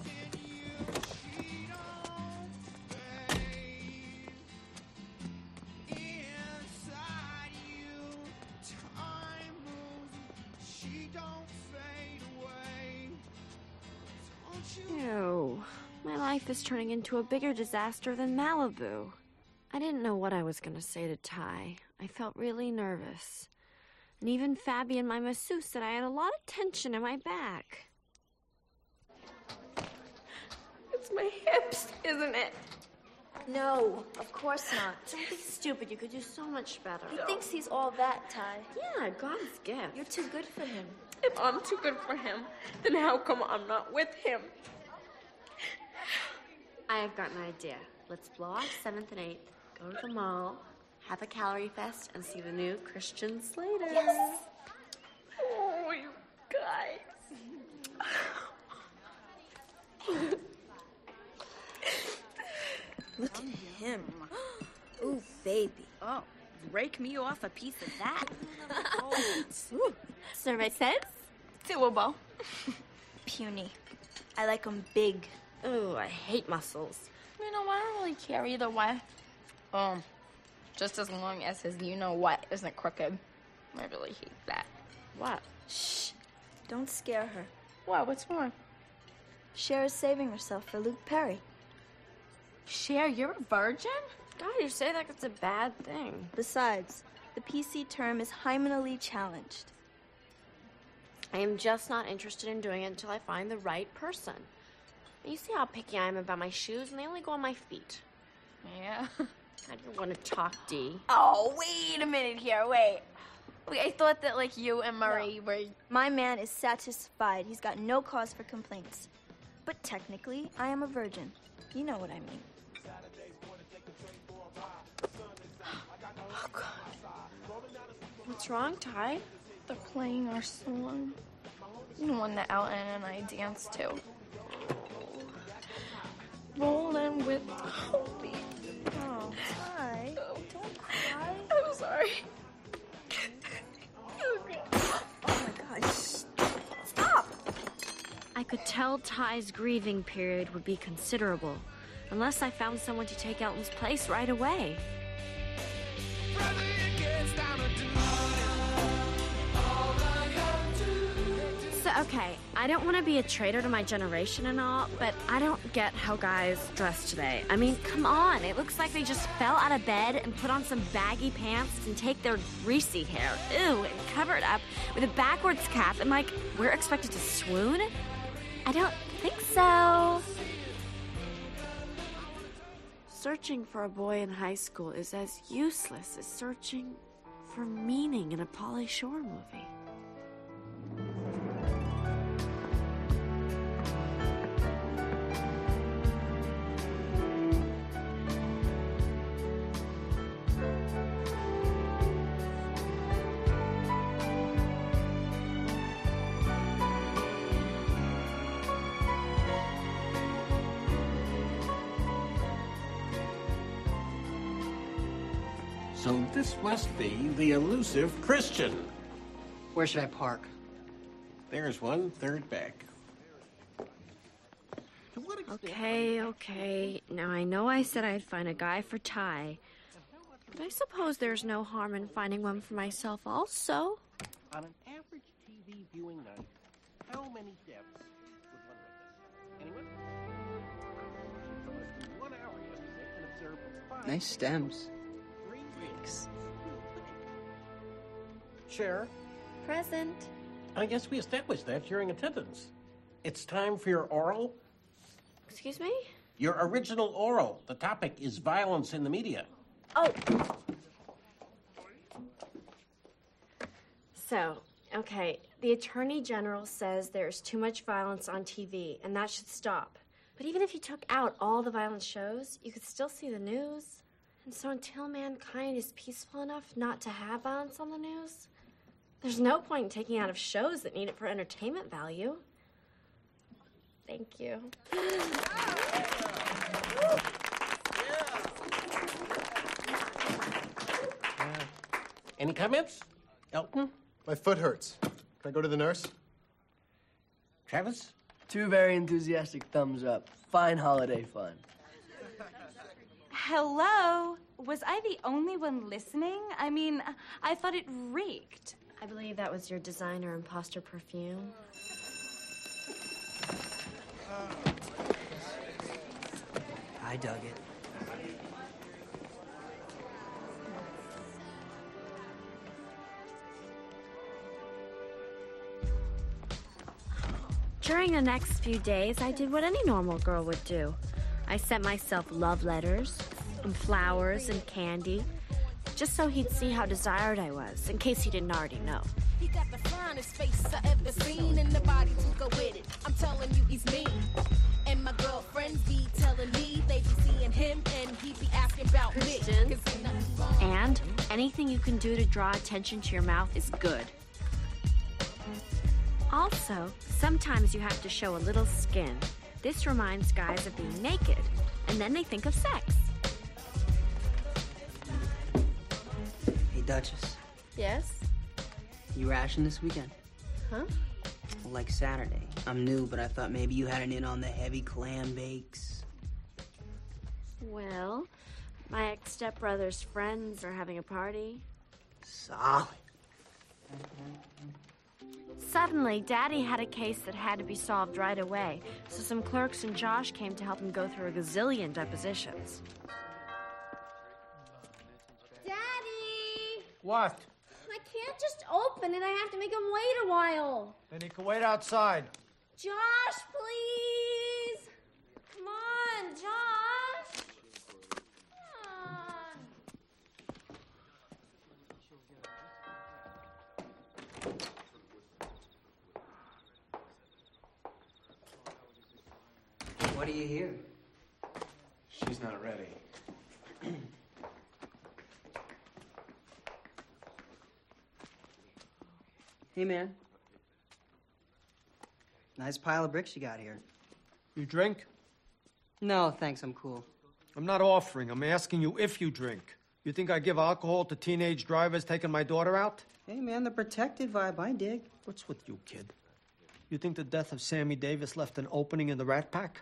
Ew. My life is turning into a bigger disaster than Malibu. I didn't know what I was going to say to Ty. I felt really nervous. And even Fabian, my masseuse, said I had a lot of tension in my back. It's my hips, isn't it? No, of course not. Don't be stupid. You could do so much better. He thinks he's all that, Ty. Yeah, God's gift. You're too good for him. If I'm too good for him, then how come I'm not with him? I've got an idea. Let's blow off seventh and eighth, go to the mall, have a calorie fest, and see the new Christian Slater. Yes. Oh, you guys. Look at him. Ooh, baby. Oh, break me off a piece of that. Ooh. Survey says? Doable. Puny. I like them big. Ooh, I hate muscles. You know, I don't really care either way. Um, just as long as his you-know-what isn't crooked. I really hate that. What? Shh. Don't scare her. What? What's wrong? Cher is saving herself for Luke Perry. Cher, you're a virgin? God, you say like it's a bad thing. Besides, the P C term is hymenally challenged. I am just not interested in doing it until I find the right person. You see how picky I am about my shoes, and they only go on my feet. Yeah. I don't want to talk, Dee. Oh, wait a minute here. Wait. Wait, I thought that, like, you and Murray No. were... My man is satisfied. He's got no cause for complaints. But technically, I am a virgin. You know what I mean. Oh, God. What's wrong, Ty? They're playing our song. The one that Alton and I danced to. Rolling with the Holy. Oh, Ty. Don't cry. I'm sorry. Oh, my gosh. Stop! I could tell Ty's grieving period would be considerable, unless I found someone to take Elton's place right away. So, okay, I don't want to be a traitor to my generation and all, but I don't get how guys dress today. I mean, come on, it looks like they just fell out of bed and put on some baggy pants and take their greasy hair, ew, and cover it up with a backwards cap and, like, we're expected to swoon? I don't think so. Searching for a boy in high school is as useless as searching for meaning in a Pauly Shore movie. So this must be the elusive Christian. Where should I park? There's one third back. Okay, okay. Now, I know I said I'd find a guy for Ty, but I suppose there's no harm in finding one for myself also. On an average T V viewing night, how many deaths would one witness? Anyone? For less than one hour yesterday and observed five Nice stems. Thanks. Cher, Present. I guess we established that during attendance. It's time for your oral. Excuse me? Your original oral. The topic is violence in the media. Oh. So, okay, the Attorney General says there's too much violence on T V, and that should stop. But even if you took out all the violent shows, you could still see the news. And so until mankind is peaceful enough not to have violence on the news, there's no point in taking out of shows that need it for entertainment value. Thank you. Any comments? Elton? My foot hurts. Can I go to the nurse? Travis? Two very enthusiastic thumbs up. Fine holiday fun. Hello? Was I the only one listening? I mean, I thought it reeked. I believe that was your designer imposter perfume. I dug it. During the next few days, I did what any normal girl would do. I sent myself love letters, and flowers, and candy, just so he'd see how desired I was, in case he didn't already know. He got the finest face I ever seen, and the body to go with it. I'm telling you, he's mean. And my girlfriends be telling me they be seeing him, and he be asking about me. 'Cause ain't nothing wrong. And anything you can do to draw attention to your mouth is good. Also, sometimes you have to show a little skin. This reminds guys of being naked, and then they think of sex. Hey, Duchess, Yes? you ration this weekend? Huh? Well, like Saturday. I'm new, but I thought maybe you had an in on the heavy clam bakes. Well, my ex-stepbrother's friends are having a party. Solid. Suddenly, Daddy had a case that had to be solved right away, so some clerks and Josh came to help him go through a gazillion depositions. Daddy! What? I can't just open it. I have to make him wait a while. Then he can wait outside. Josh, please! Come on, Josh! Come on. What do you hear? She's not ready. Hey, man. Nice pile of bricks you got here. You drink? No, thanks. I'm cool. I'm not offering. I'm asking you if you drink. You think I give alcohol to teenage drivers taking my daughter out? Hey, man, the protected vibe, I dig. What's with you, kid? You think the death of Sammy Davis left an opening in the Rat Pack?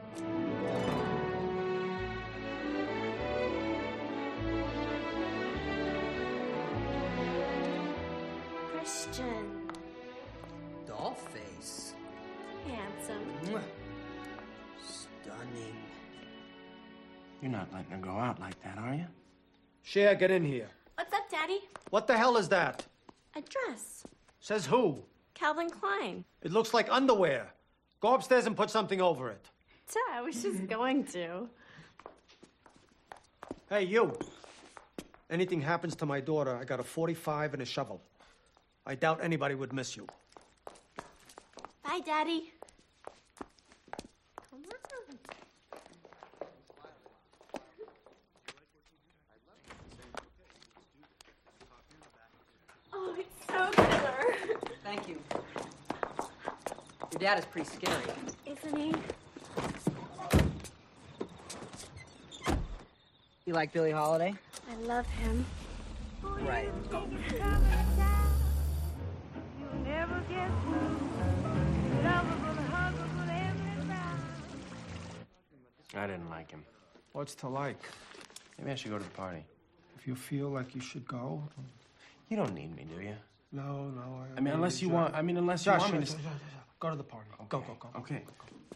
Christian. Doll face. Handsome. Mwah. Stunning. You're not letting her go out like that, are you? Cher, get in here. What's up, Daddy? What the hell is that? A dress. Says who? Calvin Klein. It looks like underwear. Go upstairs and put something over it. I was just going to. Hey, you. Anything happens to my daughter, I got a forty-five and a shovel. I doubt anybody would miss you. Bye, Daddy. Come on. Oh, it's so killer. Thank you. Your dad is pretty scary. Isn't he? You like Billie Holiday? I love him. Right. I didn't like him. What's to like? Maybe I should go to the party. If you feel like you should go. You don't need me, do you? No, no. I, I mean, unless you want. I mean, unless you Josh, want me Josh, to. Josh, Josh, Josh, go to the party. Okay. Go, go, go. Okay.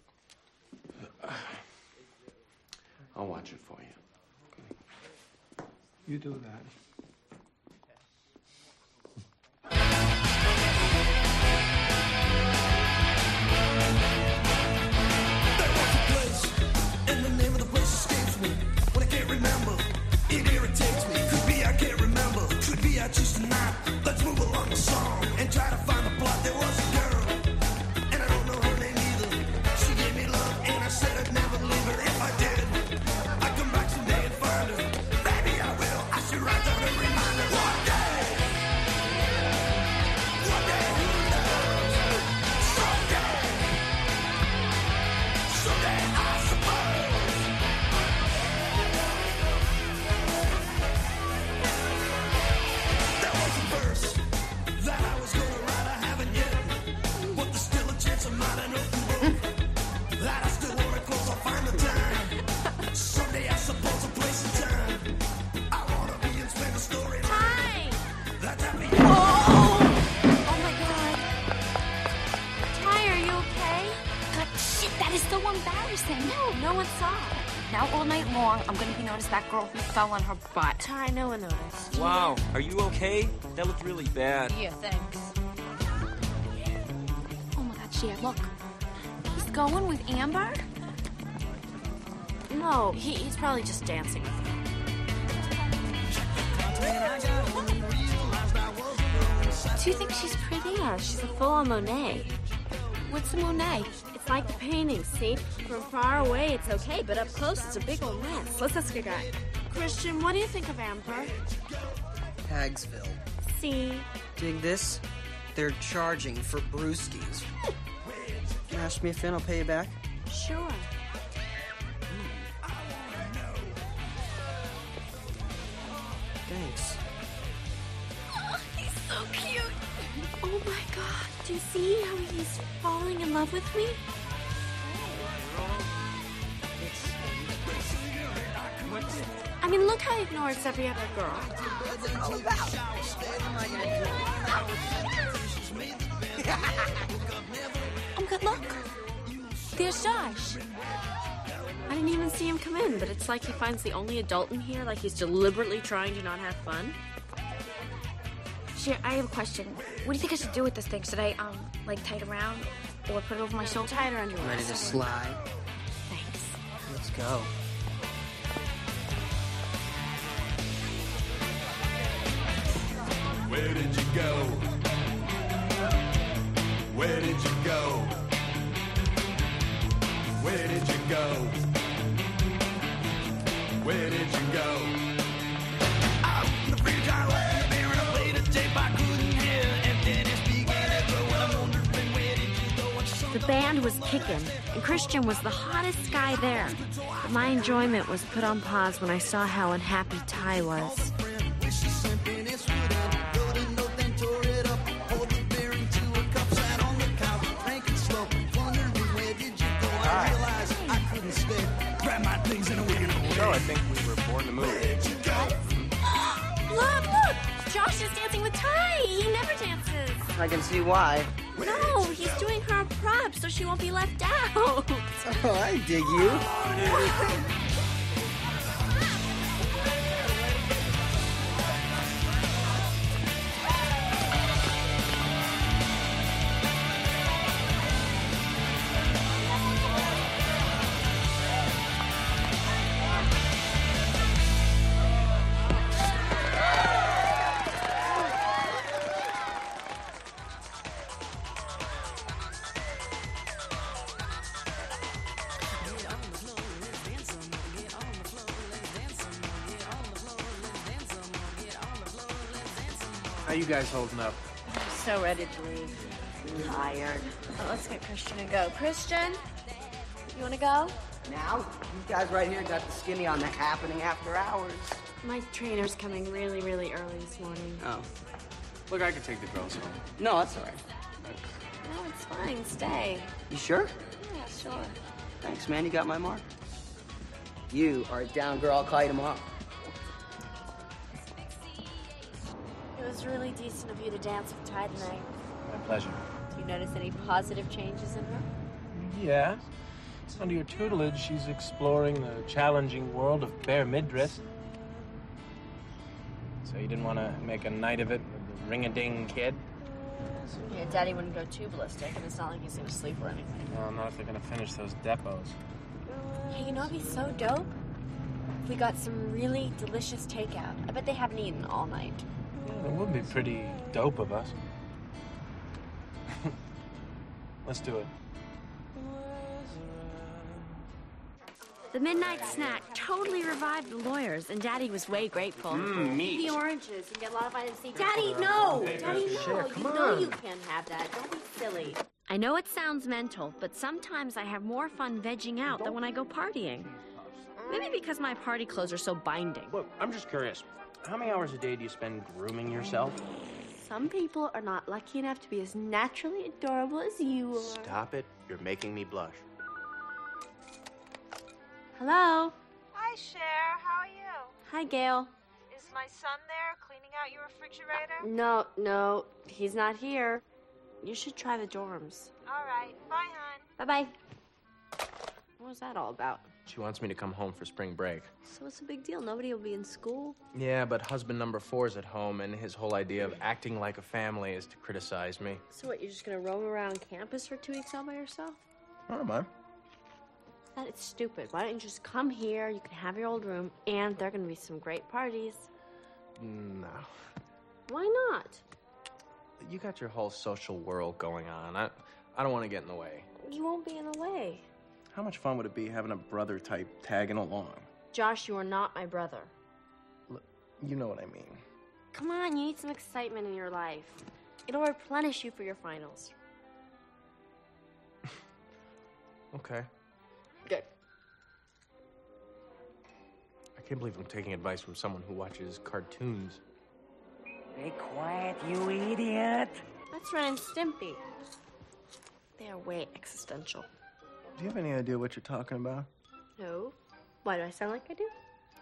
I'll watch it for you. You do that. And the name of the place escapes me. When I can't remember, it irritates me. Could be I can't remember. Could be I choose to not. Let's move along the song and try to find the plot. There was a girl, and I don't know her name either. She gave me love, and I said I'd never leave her. If I did, I'd come back someday and find her. Maybe I will. I should write down a reminder. One day, one day, who knows? Someday, someday I suppose. There was a verse that I was gonna write, I haven't yet. But there's still a chance I'm not an open book. That I still wanna close, I'll find the time. Someday I suppose a place and time. I wanna be and spend a story. Hi! That's happy. Oh my god. Ty, are you okay? God, shit, that is so embarrassing. No, no one saw. Now all night long, I'm gonna be known as that girl who fell on her butt. Ty, no one noticed. Wow, are you okay? That looked really bad. Yeah, thanks. Oh my god, Cher, look. going with Amber? No, he, he's probably just dancing with me. Do you think she's pretty? Yeah, she's a full-on Monet. What's a Monet? It's like the painting, see? From far away, it's okay, but up close, it's a big old mess. Let's ask a guy. Christian, what do you think of Amber? Hagsville. See? Dig this? They're charging for brewskis. Ask me a fin, I'll pay you back. Sure. Thanks. Oh, he's so cute. Oh my god, do you see how he's falling in love with me? I mean, look how he ignores every other girl. What's it all about? Oh, good luck. There's Josh. I didn't even see him come in, but it's like he finds the only adult in here, like he's deliberately trying to not have fun. Cher, I have a question. What do you think I should do with this thing? Should I, um, like, tie it around or put it over my shoulder? Tie it around your Ready waist. to slide? Thanks. Let's go. Where did you go? Where did you go? Where did you go? Where did you go? Out in the fridge, I lay there and I played a tape I couldn't hear. Emptiness began to grow and I'm wondering where did you go? And so The band was kicking, and Christian was the hottest guy there. But my enjoyment was put on pause when I saw how unhappy Ty was. So I think we were born to move. Look, look! Josh is dancing with Ty! He never dances! I can see why. No, he's doing her props so she won't be left out! Oh, I dig you. How you guys holding up? I'm so ready to leave. I'm tired. But let's get Christian to go. Christian, you want to go? Now, you guys right here got the skinny on the happening after hours. My trainer's coming really, really early this morning. Oh. Look, I can take the girls home. No, that's all right. No, it's fine. Stay. You sure? Yeah, sure. Thanks, man. You got my mark. You are a down girl. I'll call you tomorrow. It was really decent of you to dance with Ty tonight. My pleasure. Do you notice any positive changes in her? Yeah. Under your tutelage, she's exploring the challenging world of bare midriff. So you didn't want to make a night of it with the ring-a-ding kid? Yeah, Daddy wouldn't go too ballistic, and it's not like he's gonna sleep or anything. Well, not if they're gonna finish those depots. Hey, you know what'd be so dope? If we got some really delicious takeout. I bet they haven't eaten all night. Yeah, it would be pretty dope of us. Let's do it. The midnight snack totally revived the lawyers, and Daddy was way grateful. Mmm, meat. The oranges. You get a lot of vitamin C. Daddy, no! Daddy, no! Sure, come you know on. you can't have that. Don't be silly. I know it sounds mental, but sometimes I have more fun vegging out than when I go partying. Maybe because my party clothes are so binding. Look, I'm just curious. How many hours a day do you spend grooming yourself? Some people are not lucky enough to be as naturally adorable as you are. Stop it. You're making me blush. Hello? Hi, Cher. How are you? Hi, Gail. Is my son there cleaning out your refrigerator? No, no, he's not here. You should try the dorms. All right. Bye, hon. Bye-bye. What was that all about? She wants me to come home for spring break. So what's the big deal? Nobody will be in school. Yeah, but husband number four's at home, and his whole idea of acting like a family is to criticize me. So what, you're just gonna roam around campus for two weeks all by yourself? I don't mind. That is stupid. Why don't you just come here? You can have your old room, and there are going to be some great parties. No. Why not? You got your whole social world going on. I, I don't want to get in the way. You won't be in the way. How much fun would it be having a brother type tagging along? Josh, you are not my brother. Look, you know what I mean. Come on, you need some excitement in your life. It'll replenish you for your finals. Okay. Good. I can't believe I'm taking advice from someone who watches cartoons. Be quiet, you idiot. That's Ren and Stimpy. They are way existential. Do you have any idea what you're talking about? No. Why do I sound like I do?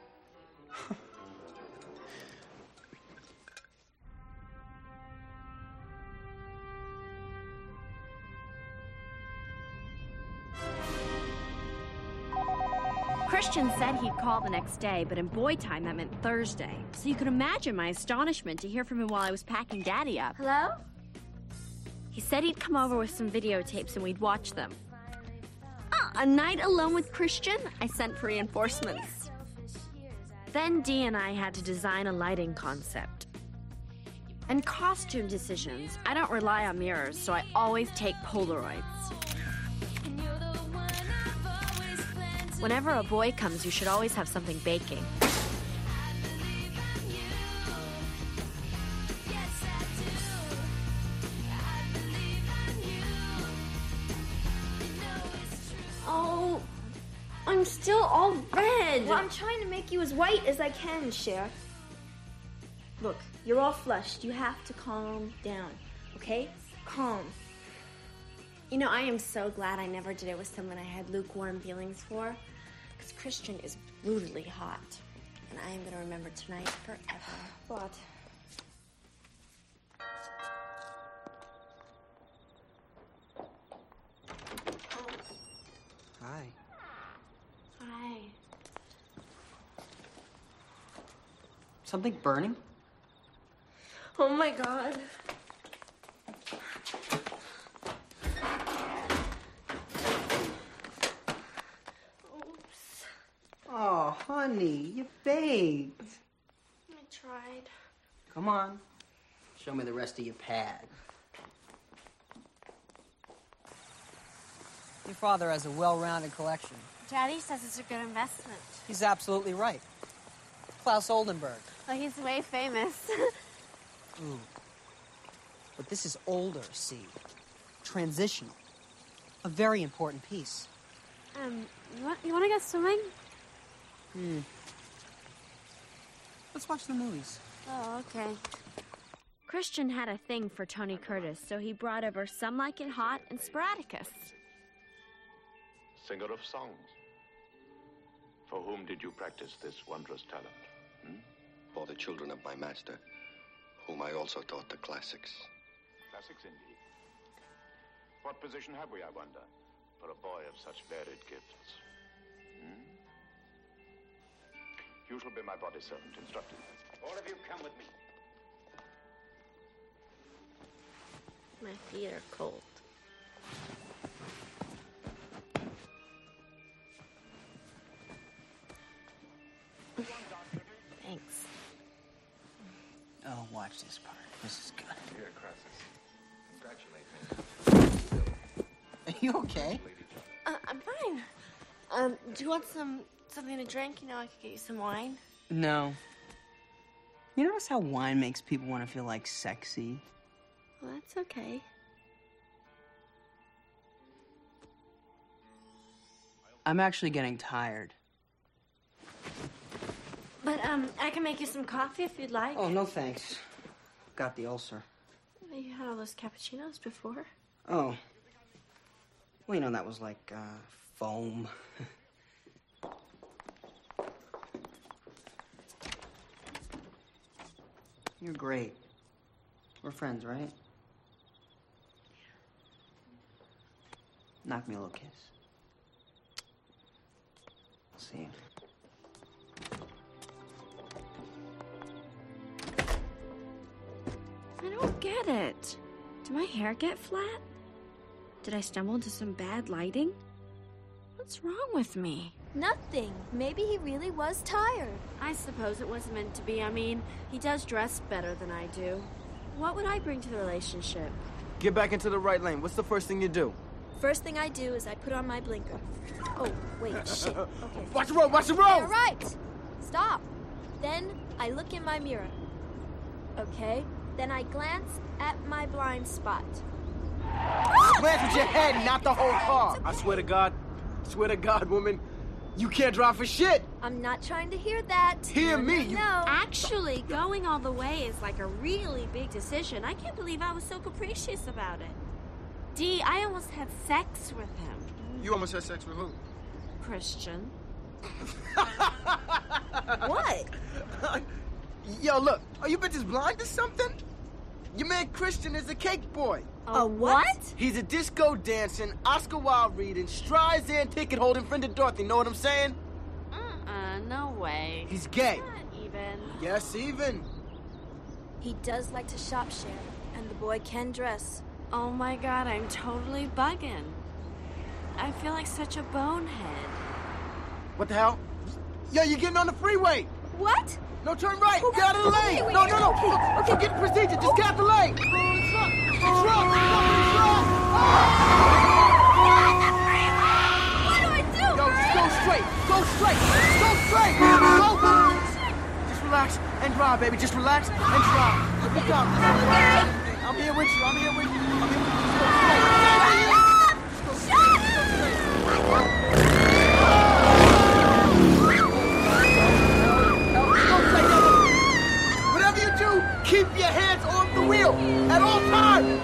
Christian said he'd call the next day, but in boy time that meant Thursday. So you could imagine my astonishment to hear from him while I was packing Daddy up. Hello? He said he'd come over with some videotapes and we'd watch them. Ah, a night alone with Christian? I sent for reinforcements. Then Dee and I had to design a lighting concept. And costume decisions. I don't rely on mirrors, so I always take Polaroids. Whenever a boy comes, you should always have something baking. Oh, I'm still all red. Well, I'm trying to make you as white as I can, Cher. Look, you're all flushed. You have to calm down, okay? Calm. You know, I am so glad I never did it with someone I had lukewarm feelings for. Because Christian is brutally hot. And I am going to remember tonight forever. What? Hi. Hi. Something burning? Oh my God. Oh, honey, you baked. I tried. Come on. Show me the rest of your pad. Your father has a well-rounded collection. Daddy says it's a good investment. He's absolutely right. Klaus Oldenburg. Well, he's way famous. Ooh. But this is older, see? Transitional. A very important piece. um, you want, you want to go swimming? Hmm. Let's watch the movies. Oh, okay. Christian had a thing for Tony Curtis, so he brought over Some Like It Hot and Sporadicus. Singer of songs. For whom did you practice this wondrous talent? Hmm? For the children of my master, whom I also taught the classics. Classics indeed. What position have we, I wonder, for a boy of such varied gifts? Hmm? You shall be my body servant, instructing me. All of you come with me. My feet are cold. Thanks. Oh, watch this part. This is good. Here, Crassus. Congratulate me. Are you okay? Uh, I'm fine. Um, do you want some something to drink? You know, I could get you some wine. No. You notice how wine makes people want to feel like sexy? Well, that's okay. I'm actually getting tired. But, um, I can make you some coffee if you'd like. Oh, no thanks. Got the ulcer. You had all those cappuccinos before. Oh. Well, you know, that was like, uh, foam. You're great. We're friends, right? Knock me a little kiss. See you. I don't get it. Did my hair get flat? Did I stumble into some bad lighting? What's wrong with me? Nothing. Maybe he really was tired. I suppose it was meant to be. I mean, he does dress better than I do. What would I bring to the relationship? Get back into the right lane. What's the first thing you do? First thing I do is I put on my blinker. Oh, wait, shit. Okay. Watch the road, watch the road! All right. Stop. Then I look in my mirror. Okay. Then I glance at my blind spot. Glance with your head, not the whole car. I swear to God, I swear to God, woman, you can't drive for shit. I'm not trying to hear that. Hear no, me. No, You... no. Actually, going all the way is like a really big decision. I can't believe I was so capricious about it. Dee, I almost had sex with him. You almost had sex with who? Christian. What? Yo, look, are you bitches blind or something? Your man Christian is a cake boy. A what? He's a disco dancing, Oscar Wilde reading, Streisand ticket holding friend of Dorothy. Know what I'm saying? Uh, no way. He's gay. Not even. Yes, even. He does like to shop share, and the boy can dress. Oh my God, I'm totally bugging. I feel like such a bonehead. What the hell? Yo, you're getting on the freeway. What? No, turn right. Okay, Get out of the lane. okay, wait, no, no, no. okay, okay. Forget the procedure. Just get out the lane. The truck. The truck. The truck. What do I do? Yo, just go straight. Go straight. Go straight. Go. Just relax and drive, baby. Just relax and drive. Look out. I'm here with you. I'm here with you. I'm here with you. Just go straight. Just go straight. Whatever you do, keep your hands on the wheel at all times.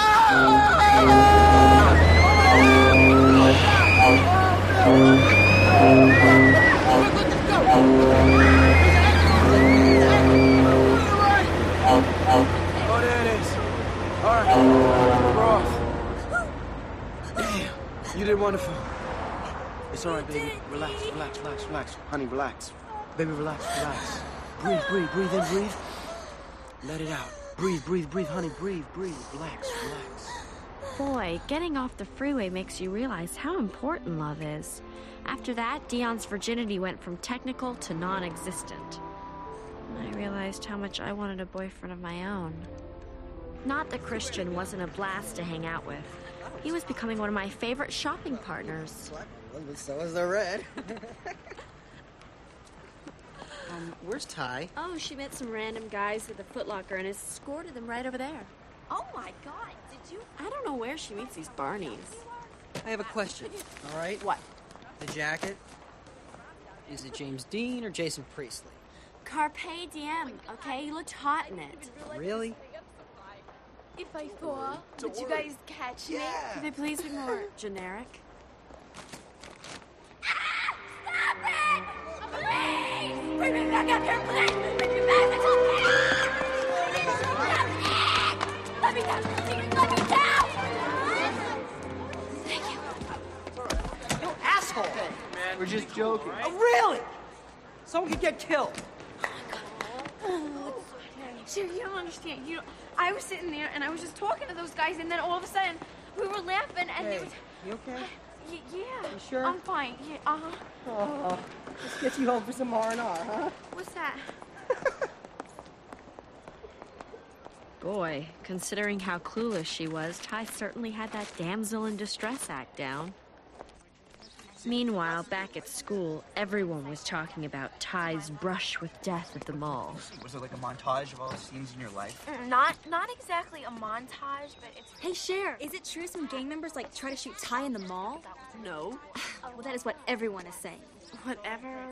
Oh, there it is. All right, we're off. Damn, you did wonderful. It's all right, baby. Relax, relax, relax, relax. Honey, relax. Baby, relax, relax. Breathe, breathe, breathe in, breathe. Let it out. Breathe, breathe, breathe, honey. Breathe, breathe. Relax, relax. Boy, getting off the freeway makes you realize how important love is. After that, Dion's virginity went from technical to non-existent. And I realized how much I wanted a boyfriend of my own. Not that Christian wasn't a blast to hang out with. He was becoming one of my favorite shopping partners. Well, so is the red. um, where's Ty? Oh, she met some random guys at the Foot Locker and escorted them right over there. Oh my God, did you? I don't know where she meets these Barneys. I have a question, all right? What? The jacket, is it James Dean or Jason Priestley? Carpe diem, okay? You looked hot in it. Really? If I fall, would you guys catch me? Could they please be more generic? Stop it! Please! Bring me back up here, please! Bring me back! It's okay! Let me down! Let me down! Thank you. You asshole! We're just joking. Oh, really? Someone could get killed. Sure, you don't understand. You, don't, I was sitting there and I was just talking to those guys, and then all of a sudden we were laughing, and Hey, it was. you okay? Y- yeah. You sure? I'm fine. Yeah. Uh huh. Oh, let's get you home for some R and R, huh? What's that? Boy, considering how clueless she was, Ty certainly had that damsel in distress act down. Meanwhile, back at school, everyone was talking about Ty's brush with death at the mall. Was it like a montage of all the scenes in your life? Not, not exactly a montage, but it's. Hey, Cher, is it true some gang members like try to shoot Ty in the mall? No. Well, that is what everyone is saying. Whatever.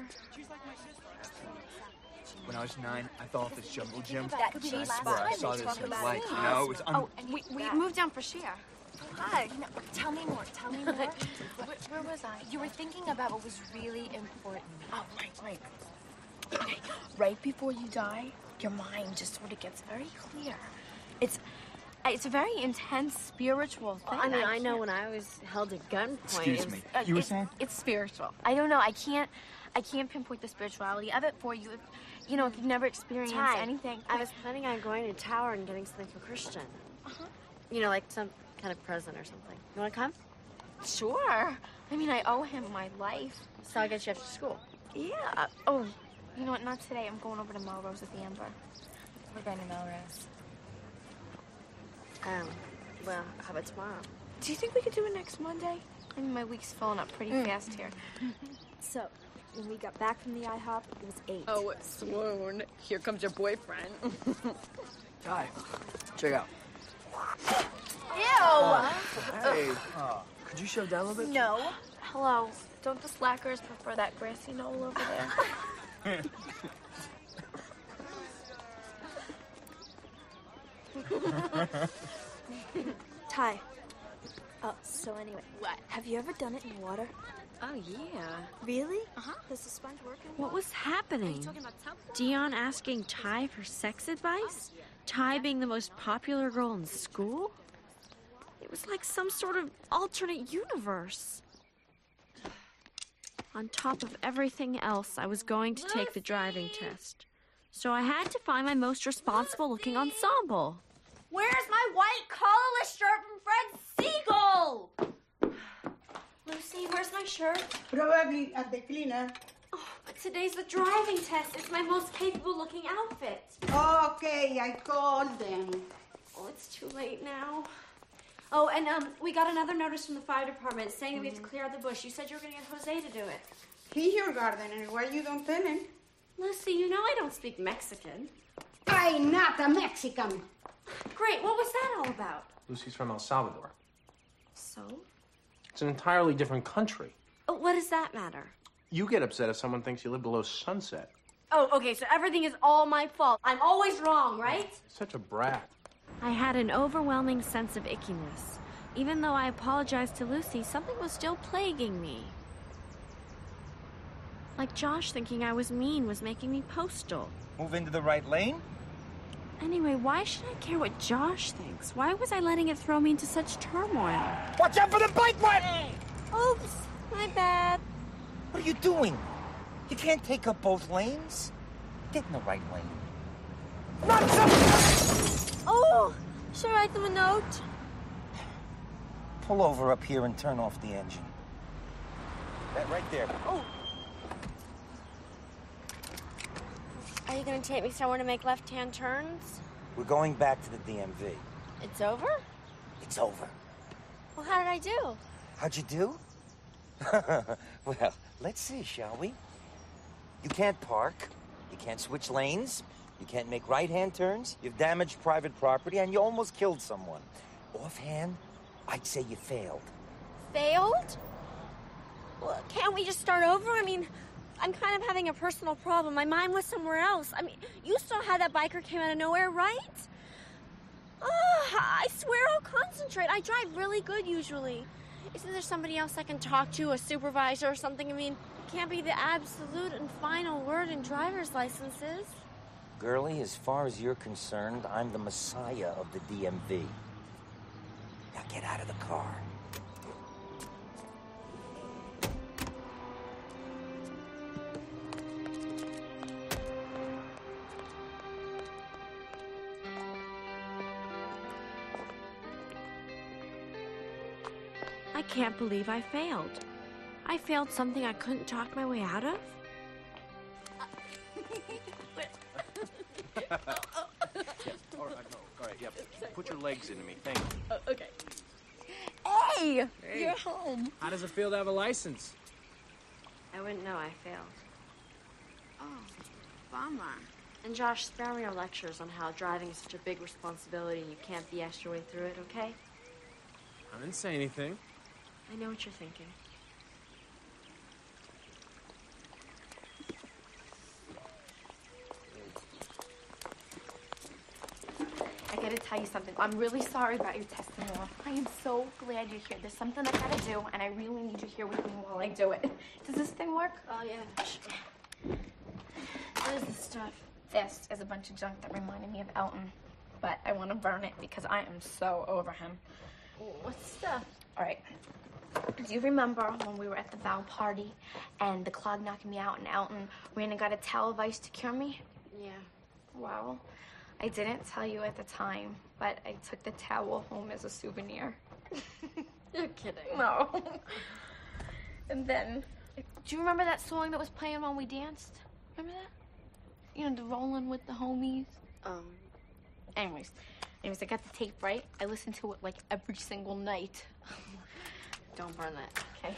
When I was nine, I fell off this jungle gym. That cheese I spot swear I we saw this talk in about life. it. You know, it was un- Oh, and we, we moved down for Cher. Hi. No, tell me more. Tell me more. where, where was I? You were thinking about what was really important. Oh, right, right. Okay. Right before you die, your mind just sort of gets very clear. It's it's a very intense spiritual thing. Well, I mean, I know when I was held at gunpoint. Excuse it was- me. Uh, You were it's, saying? it's spiritual. I don't know. I can't. I can't pinpoint the spirituality of it for you. If, you know, if you've never experienced Ty, anything. I was planning on going to Tower and getting something for Christian. Uh-huh. You know, like some kind kind of present or something. You want to come? Sure. I mean, I owe him my life. So I guess you after school. Yeah. Oh, you know what? Not today. I'm going over to Melrose with the Amber. We're going to Melrose. Um, well, how about tomorrow? Do you think we could do it next Monday? I mean, my week's filling up pretty fast here. So, when we got back from the IHOP, it was eight. Oh, swoon. Here comes your boyfriend. Ty, check out. Ew! Hey, uh, could you shove down a little bit? No. Hello. Don't the slackers prefer that grassy knoll over there? Ty. Oh, so anyway. What? Have you ever done it in water? Oh, yeah. Really? Uh-huh. Does the sponge work in What water? was happening? talking about tub? Dion asking Ty for sex advice? Ty being the most popular girl in school? It was like some sort of alternate universe. On top of everything else, I was going to take the driving test. So I had to find my most responsible-looking ensemble. Where's my white collarless shirt from Fred Siegel? Lucy, where's my shirt? Probably at the cleaner. Oh, but today's the driving test. It's my most capable-looking outfit. Okay, I called them. Oh, it's too late now. Oh, and um, we got another notice from the fire department saying that we have to clear out the bush. You said you were going to get Jose to do it. He's your gardener. Why you don't tell him? Lucy, you know I don't speak Mexican. I'm not a Mexican. Great, what was that all about? Lucy's from El Salvador. So? It's an entirely different country. Oh, what does that matter? You get upset if someone thinks you live below sunset. Oh, okay, so everything is all my fault. I'm always wrong, right? Such a brat. I had an overwhelming sense of ickiness. Even though I apologized to Lucy, something was still plaguing me. Like Josh thinking I was mean was making me postal. Move into the right lane? Anyway, why should I care what Josh thinks? Why was I letting it throw me into such turmoil? Watch out for the bike lane! Oops, my bad. What are you doing? You can't take up both lanes. Get in the right lane. Oh, should I write them a note? Pull over up here and turn off the engine. That right there. Oh. Are you going to take me somewhere to make left-hand turns? We're going back to the D M V. It's over? It's over. Well, how did I do? How'd you do? Well, let's see, shall we? You can't park. You can't switch lanes. You can't make right-hand turns. You've damaged private property, and you almost killed someone. Offhand, I'd say you failed. Failed? Well, can't we just start over? I mean, I'm kind of having a personal problem. My mind was somewhere else. I mean, you saw how that biker came out of nowhere, right? Oh, I swear I'll concentrate. I drive really good usually. Isn't there somebody else I can talk to, a supervisor or something? I mean, it can't be the absolute and final word in driver's licenses. Girlie, as far as you're concerned, I'm the messiah of the D M V. Now get out of the car. I can't believe I failed. I failed something I couldn't talk my way out of? Yeah, all right, no, all right, yep. Put your legs into me, thank you. Oh, okay. Hey, Hey. you're home. How does it feel to have a license? I wouldn't know I failed. Oh, bummer. And Josh, spare me your lectures on how driving is such a big responsibility and you can't B S your way through it, okay? I didn't say anything. I know what you're thinking. I gotta tell you something. I'm really sorry about your testing off. I am so glad you're here. There's something I gotta do, and I really need you here with me while I do it. Does this thing work? Oh, yeah. What is this stuff? This is a bunch of junk that reminded me of Elton, but I want to burn it because I am so over him. What's stuff? All right. Do you remember when we were at the vow party and the clog knocked me out and Elton ran and got a towel of ice to cure me? Yeah. Well, I didn't tell you at the time, but I took the towel home as a souvenir. You're kidding. No. And then, do you remember that song that was playing while we danced? Remember that? You know, the Rollin' with the Homies? Um. Anyways, anyways, I got the tape, right? I listened to it like every single night. Don't burn that. Okay.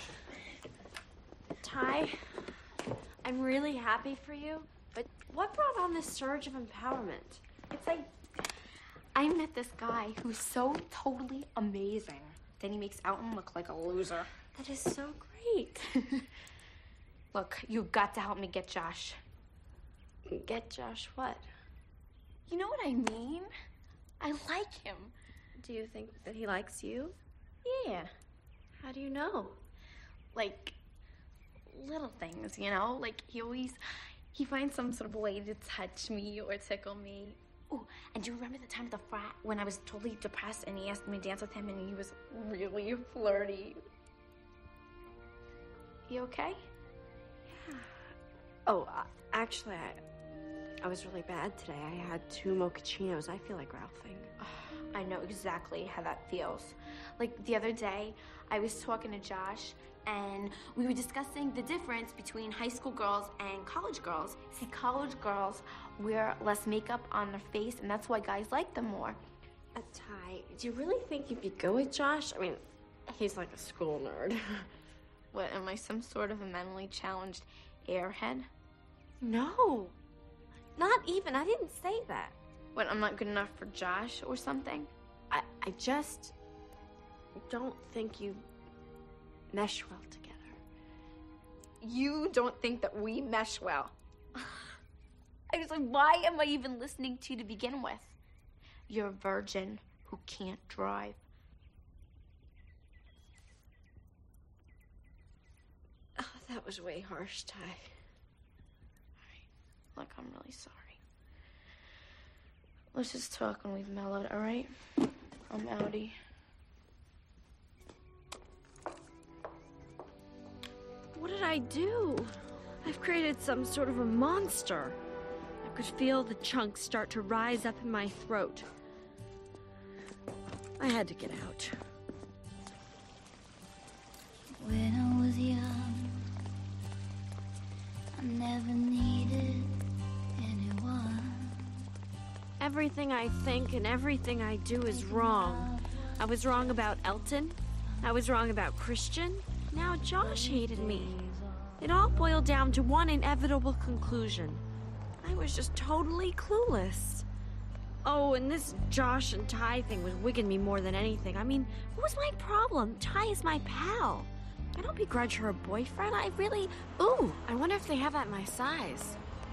Ty, I'm really happy for you, but what brought on this surge of empowerment? It's like, I met this guy who's so totally amazing. Then he makes Elton look like a loser. That is so great. Look, you've got to help me get Josh. Get Josh what? You know what I mean? I like him. Do you think that he likes you? Yeah. How do you know? Like, little things, you know? Like, he always, he finds some sort of way to touch me or tickle me. Oh, and do you remember the time at the frat when I was totally depressed and he asked me to dance with him and he was really flirty? You okay? Yeah. Oh, uh, actually, I, I was really bad today. I had two mochachinos. I feel like Ralphing. I know exactly how that feels. Like, the other day, I was talking to Josh, and we were discussing the difference between high school girls and college girls. See, college girls wear less makeup on their face, and that's why guys like them more. Uh, Ty, do you really think you'd be good with Josh? I mean, he's like a school nerd. What, am I some sort of a mentally challenged airhead? No. Not even. I didn't say that. What, I'm not good enough for Josh or something? I, I just don't think you mesh well together. You don't think that we mesh well. I was like, why am I even listening to you to begin with? You're a virgin who can't drive. Oh, that was way harsh, Ty. Look, I'm really sorry. Let's just talk when we've mellowed, all right? I'm outie. What did I do? I've created some sort of a monster. I could feel the chunks start to rise up in my throat. I had to get out. When I was young, I never needed anyone. Everything I think and everything I do is wrong. I was wrong about Elton. I was wrong about Christian. Now Josh hated me. It all boiled down to one inevitable conclusion. I was just totally clueless. Oh, and this Josh and Ty thing was wigging me more than anything. I mean, what was my problem? Ty is my pal. I don't begrudge her a boyfriend. I really... Ooh, I wonder if they have that my size.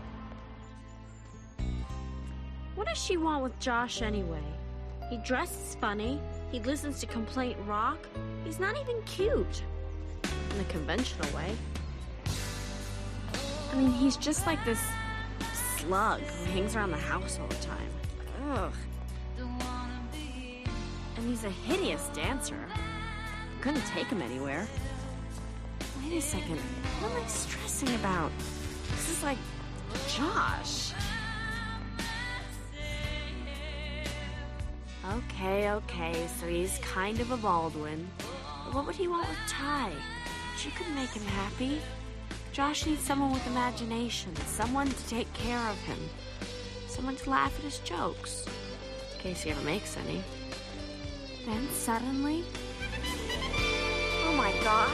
What does she want with Josh anyway? He dresses funny. He listens to complaint rock. He's not even cute. In the conventional way. I mean, he's just like this slug who hangs around the house all the time. Ugh. And he's a hideous dancer. Couldn't take him anywhere. Wait a second. What am I stressing about? This is like Josh. Okay, okay, so he's kind of a Baldwin. But what would he want with Ty? She could make him happy. Josh needs someone with imagination, someone to take care of him, someone to laugh at his jokes, in case he ever makes any. Then suddenly... Oh my God!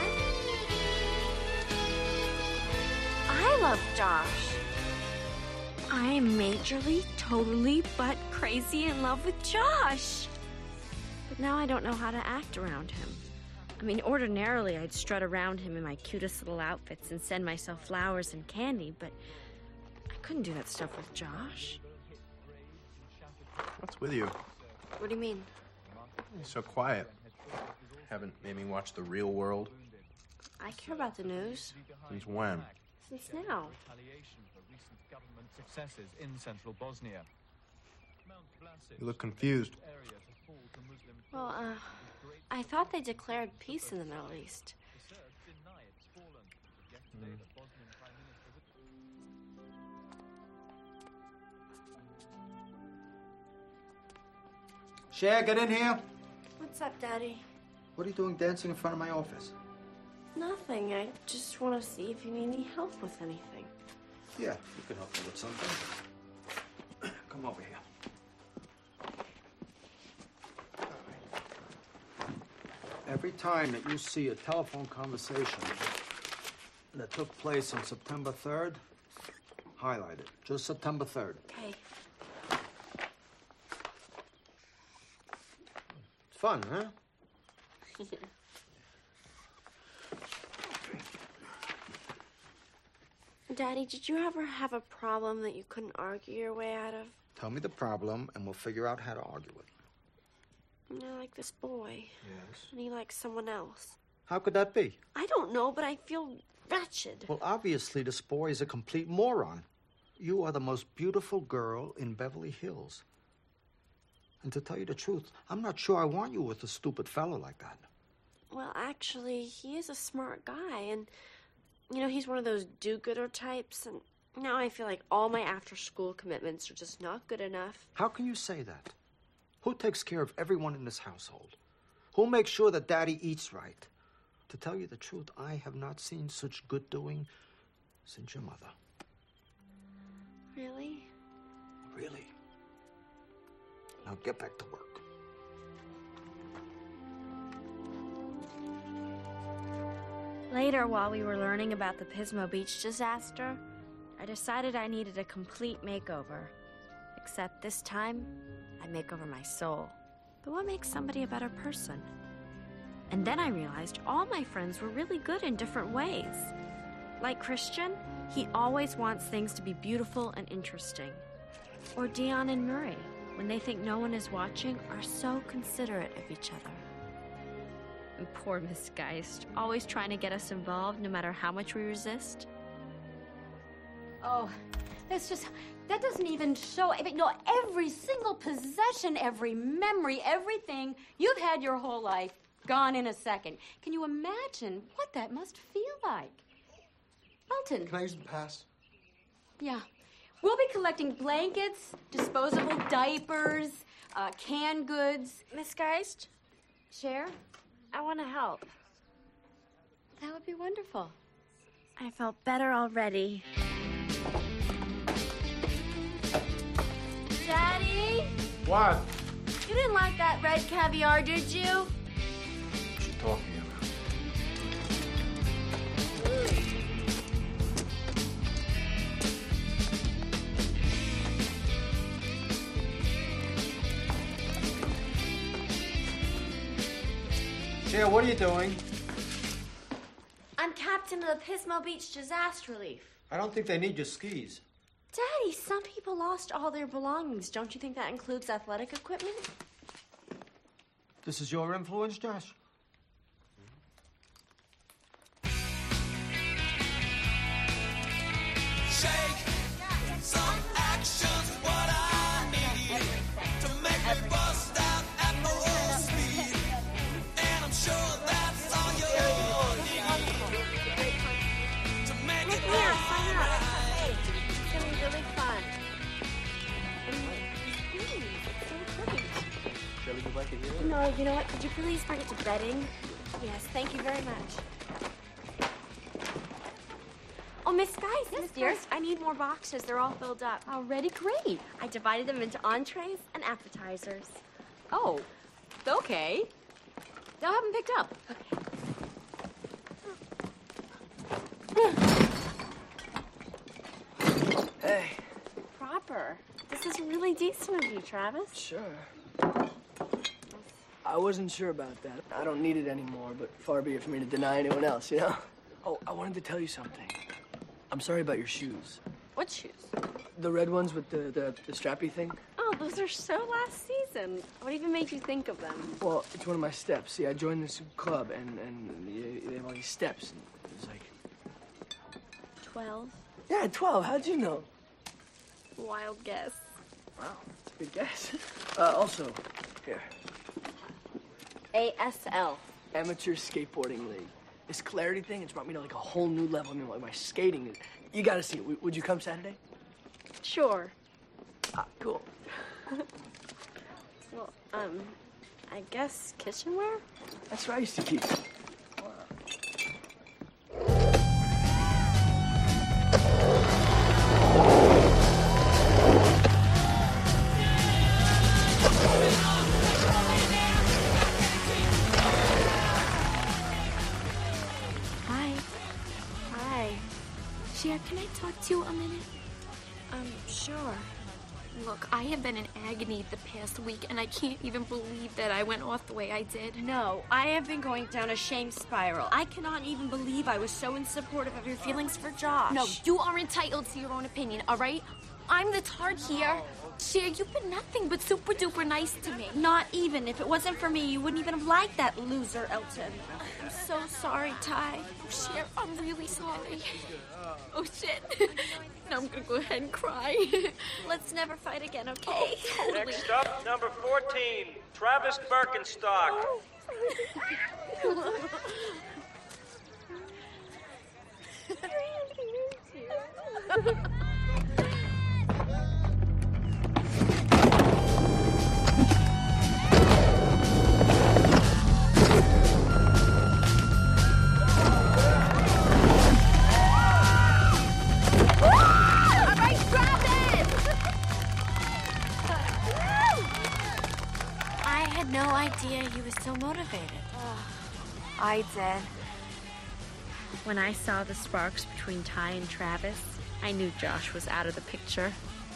I love Josh. I am majorly, totally, but crazy in love with Josh. But now I don't know how to act around him. I mean, ordinarily I'd strut around him in my cutest little outfits and send myself flowers and candy, but I couldn't do that stuff with Josh. What's with you? What do you mean? You're so quiet. Haven't made me watch The Real World? I care about the news. Since when? Since now. Successes in central Bosnia. You look confused. Well, uh, I thought they declared peace in the Middle East. Mm. Cher, get in here. What's up, Daddy? What are you doing dancing in front of my office? Nothing. I just want to see if you need any help with anything. Yeah, you can help me with something. Come over here. Every time that you see a telephone conversation that took place on September third, highlight it. Just September third. Okay. It's fun, huh? Daddy, did you ever have a problem that you couldn't argue your way out of? Tell me the problem, and we'll figure out how to argue it. You know, like this boy. Yes. And he likes someone else. How could that be? I don't know, but I feel wretched. Well, obviously, this boy is a complete moron. You are the most beautiful girl in Beverly Hills. And to tell you the truth, I'm not sure I want you with a stupid fellow like that. Well, actually, he is a smart guy, and, you know, he's one of those do-gooder types, and now I feel like all my after-school commitments are just not good enough. How can you say that? Who takes care of everyone in this household? Who makes sure that Daddy eats right? To tell you the truth, I have not seen such good doing since your mother. Really? Really? Now get back to work. Later, while we were learning about the Pismo Beach disaster, I decided I needed a complete makeover. Except this time, I make over my soul. But what makes somebody a better person? And then I realized all my friends were really good in different ways. Like Christian, he always wants things to be beautiful and interesting. Or Dion and Murray, when they think no one is watching, are so considerate of each other. And poor Miss Geist, always trying to get us involved no matter how much we resist. Oh, that's just, that doesn't even show, I mean, no, every single possession, every memory, everything you've had your whole life, gone in a second. Can you imagine what that must feel like? Elton. Can I use the pass? Yeah. We'll be collecting blankets, disposable diapers, uh, canned goods. Miss Geist? Cher? I want to help. That would be wonderful. I felt better already. Daddy? What? You didn't like that red caviar, did you? What's she talking about? Cher, what are you doing? I'm captain of the Pismo Beach Disaster Relief. I don't think they need your skis. Daddy, some people lost all their belongings. Don't you think that includes athletic equipment? This is your influence, Josh? Shake some actions, what I need to make me bust out at full speed. And I'm sure that's all you need to make it Yeah, sign up. right. It's gonna be really fun. And ooh, it's so pretty. Shall we go back in here? No, you know what? Could you please bring it to bedding? Yes, thank you very much. Oh, Miss Geist, Yes, Miss dear? Geist, I need more boxes. They're all filled up. Already great. I divided them into entrees and appetizers. Oh, okay. They'll have them picked up. Hey. Proper. This is really decent of you, Travis. Sure. I wasn't sure about that. I don't need it anymore, but far be it for me to deny anyone else, you know? Oh, I wanted to tell you something. I'm sorry about your shoes. What shoes? The red ones with the, the, the strappy thing? Oh, those are so last season. What even made you think of them? Well, it's one of my steps. See, I joined this club, and, and they they have all these steps, and it was like... Twelve. Yeah, twelve. How'd you know? Wild guess. Wow, that's a good guess. Uh, also, here. A S L. Amateur Skateboarding League. This clarity thing, it's brought me to like a whole new level. I mean, like my skating, is- you gotta see it. W- Would you come Saturday? Sure. Ah, cool. Well, um, I guess kitchenware? That's what I used to keep. Hi. Hi. Cher, can I talk to you a minute? Um, sure. Look, I have been in agony the past week, and I can't even believe that I went off the way I did. No, I have been going down a shame spiral. I cannot even believe I was so unsupportive of your feelings for Josh. No, you are entitled to your own opinion, all right? I'm the tart here. Cher, you've been nothing but super duper nice to me. Not even. If it wasn't for me, you wouldn't even have liked that loser, Elton. I'm so sorry, Ty. Oh, Cher, I'm really sorry. Oh, shit. Now I'm gonna go ahead and cry. Let's never fight again, okay? Oh, totally. Next up, number fourteen, Travis Birkenstock. I had no idea you were so motivated. I did. When I saw the sparks between Ty and Travis, I knew Josh was out of the picture.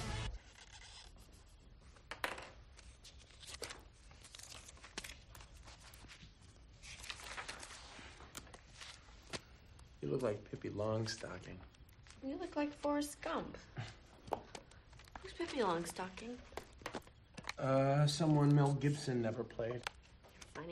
You look like Pippi Longstocking. You look like Forrest Gump. Who's Pippi Longstocking? Uh, someone Mel Gibson never played. Funny.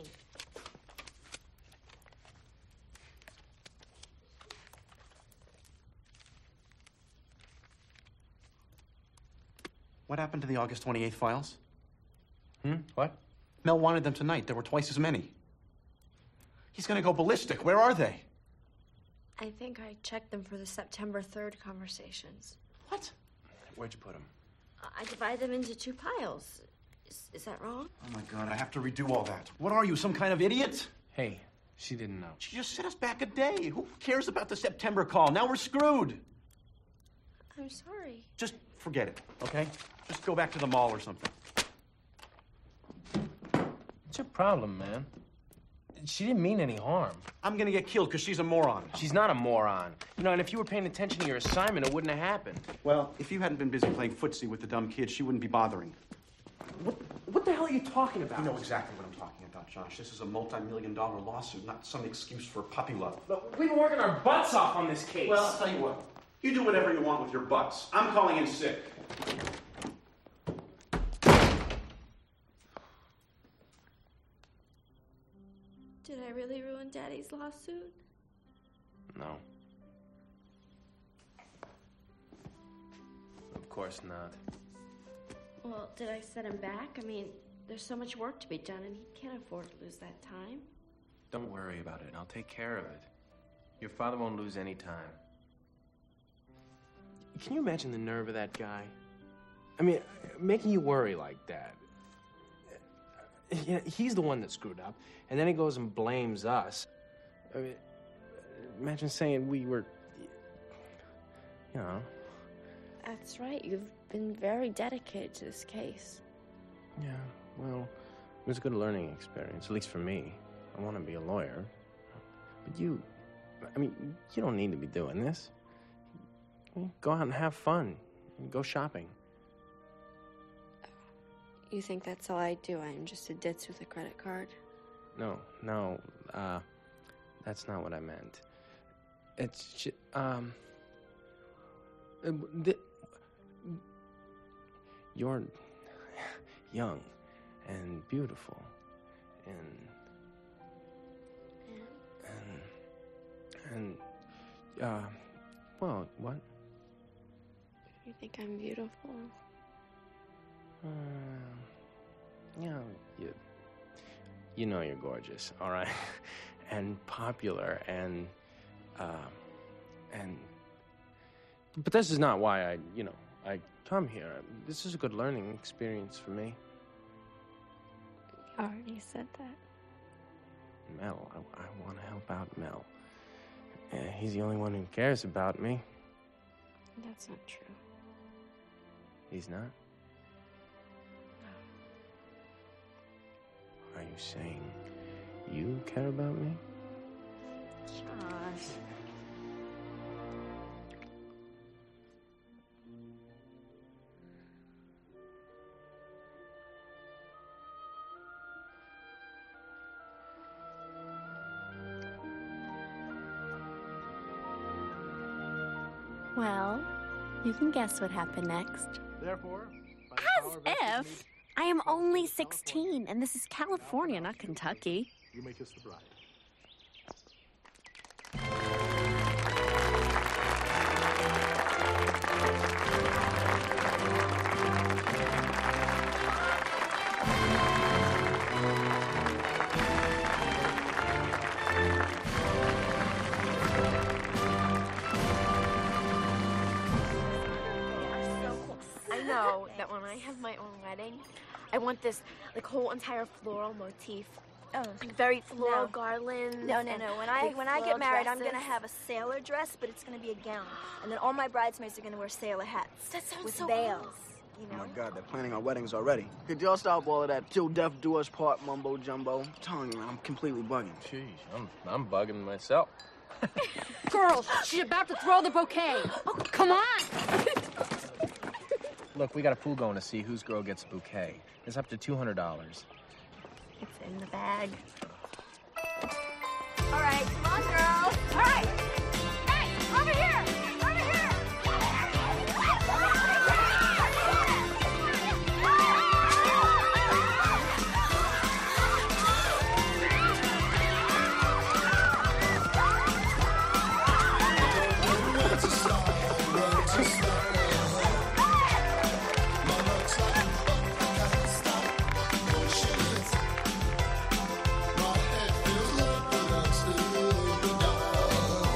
What happened to the August twenty-eighth files? Hmm? What? Mel wanted them tonight. There were twice as many. He's gonna go ballistic. Where are they? I think I checked them for the September third conversations. What? Where'd you put them? I divide them into two piles. Is, is that wrong? Oh my God, I have to redo all that. What are you, some kind of idiot? Hey, she didn't know. She just sent us back a day. Who cares about the September call? Now we're screwed. I'm sorry. Just forget it, okay? Just go back to the mall or something. What's your problem, man? She didn't mean any harm. I'm gonna get killed because she's a moron. She's not a moron. You know, and if you were paying attention to your assignment, it wouldn't have happened. Well, if you hadn't been busy playing footsie with the dumb kids, she wouldn't be bothering. What, what the hell are you talking about? You know exactly what I'm talking about, Josh. This is a multi-million dollar lawsuit, not some excuse for puppy love. Look, we've been working our butts off on this case. Well, I'll tell you what. You do whatever you want with your butts. I'm calling in sick. Did I really ruin Daddy's lawsuit? No. Of course not. Well, did I set him back? I mean, there's so much work to be done, and he can't afford to lose that time. Don't worry about it. I'll take care of it. Your father won't lose any time. Can you imagine the nerve of that guy? I mean, making you worry like that. You know, he's the one that screwed up, and then he goes and blames us. I mean, imagine saying we were, you know. That's right. You've been very dedicated to this case. Yeah, well, it was a good learning experience, at least for me. I want to be a lawyer. But you, I mean, you don't need to be doing this. Go out and have fun. Go shopping. You think that's all I do? I'm just a ditz with a credit card? No, no, uh, that's not what I meant. It's just, um, uh, the, you're young and beautiful and, and, and, uh, well, what? You think I'm beautiful? Uh, you know, you, you know you're gorgeous, all right? And popular, and, uh, and, but this is not why I, you know, I come here. This is a good learning experience for me. already said that. Mel, I, I want to help out Mel. Uh, he's the only one who cares about me. That's not true. He's not? Are you saying you care about me? Josh. Well, you can guess what happened next. Therefore, As if! I am only sixteen, and this is California, not Kentucky. you may kiss the bride. I know that when I have my own wedding, I want this like whole entire floral motif. Oh, Like very floral no. garlands. No, no, and no. When I big when I floral get married, I'm dresses. gonna have a sailor dress, but it's gonna be a gown, and then all my bridesmaids are gonna wear sailor hats. That sounds with so veils. You Oh know. my God, they're planning our weddings already. Could y'all stop all of that till death do us part mumbo jumbo? I'm telling you, man, I'm completely bugging. Jeez, I'm, I'm bugging myself. Girls, she's about to throw the bouquet. Oh, come on. Look, we got a pool going to see whose girl gets a bouquet. It's up to two hundred dollars. It's in the bag. All right, come on, girls. All right. Hey, over here. Over here. My head feels like the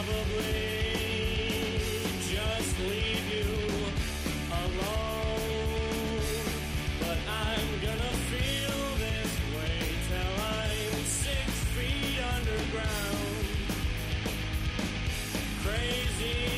probably just leave you alone. But I'm gonna feel this way till I'm six feet underground. Crazy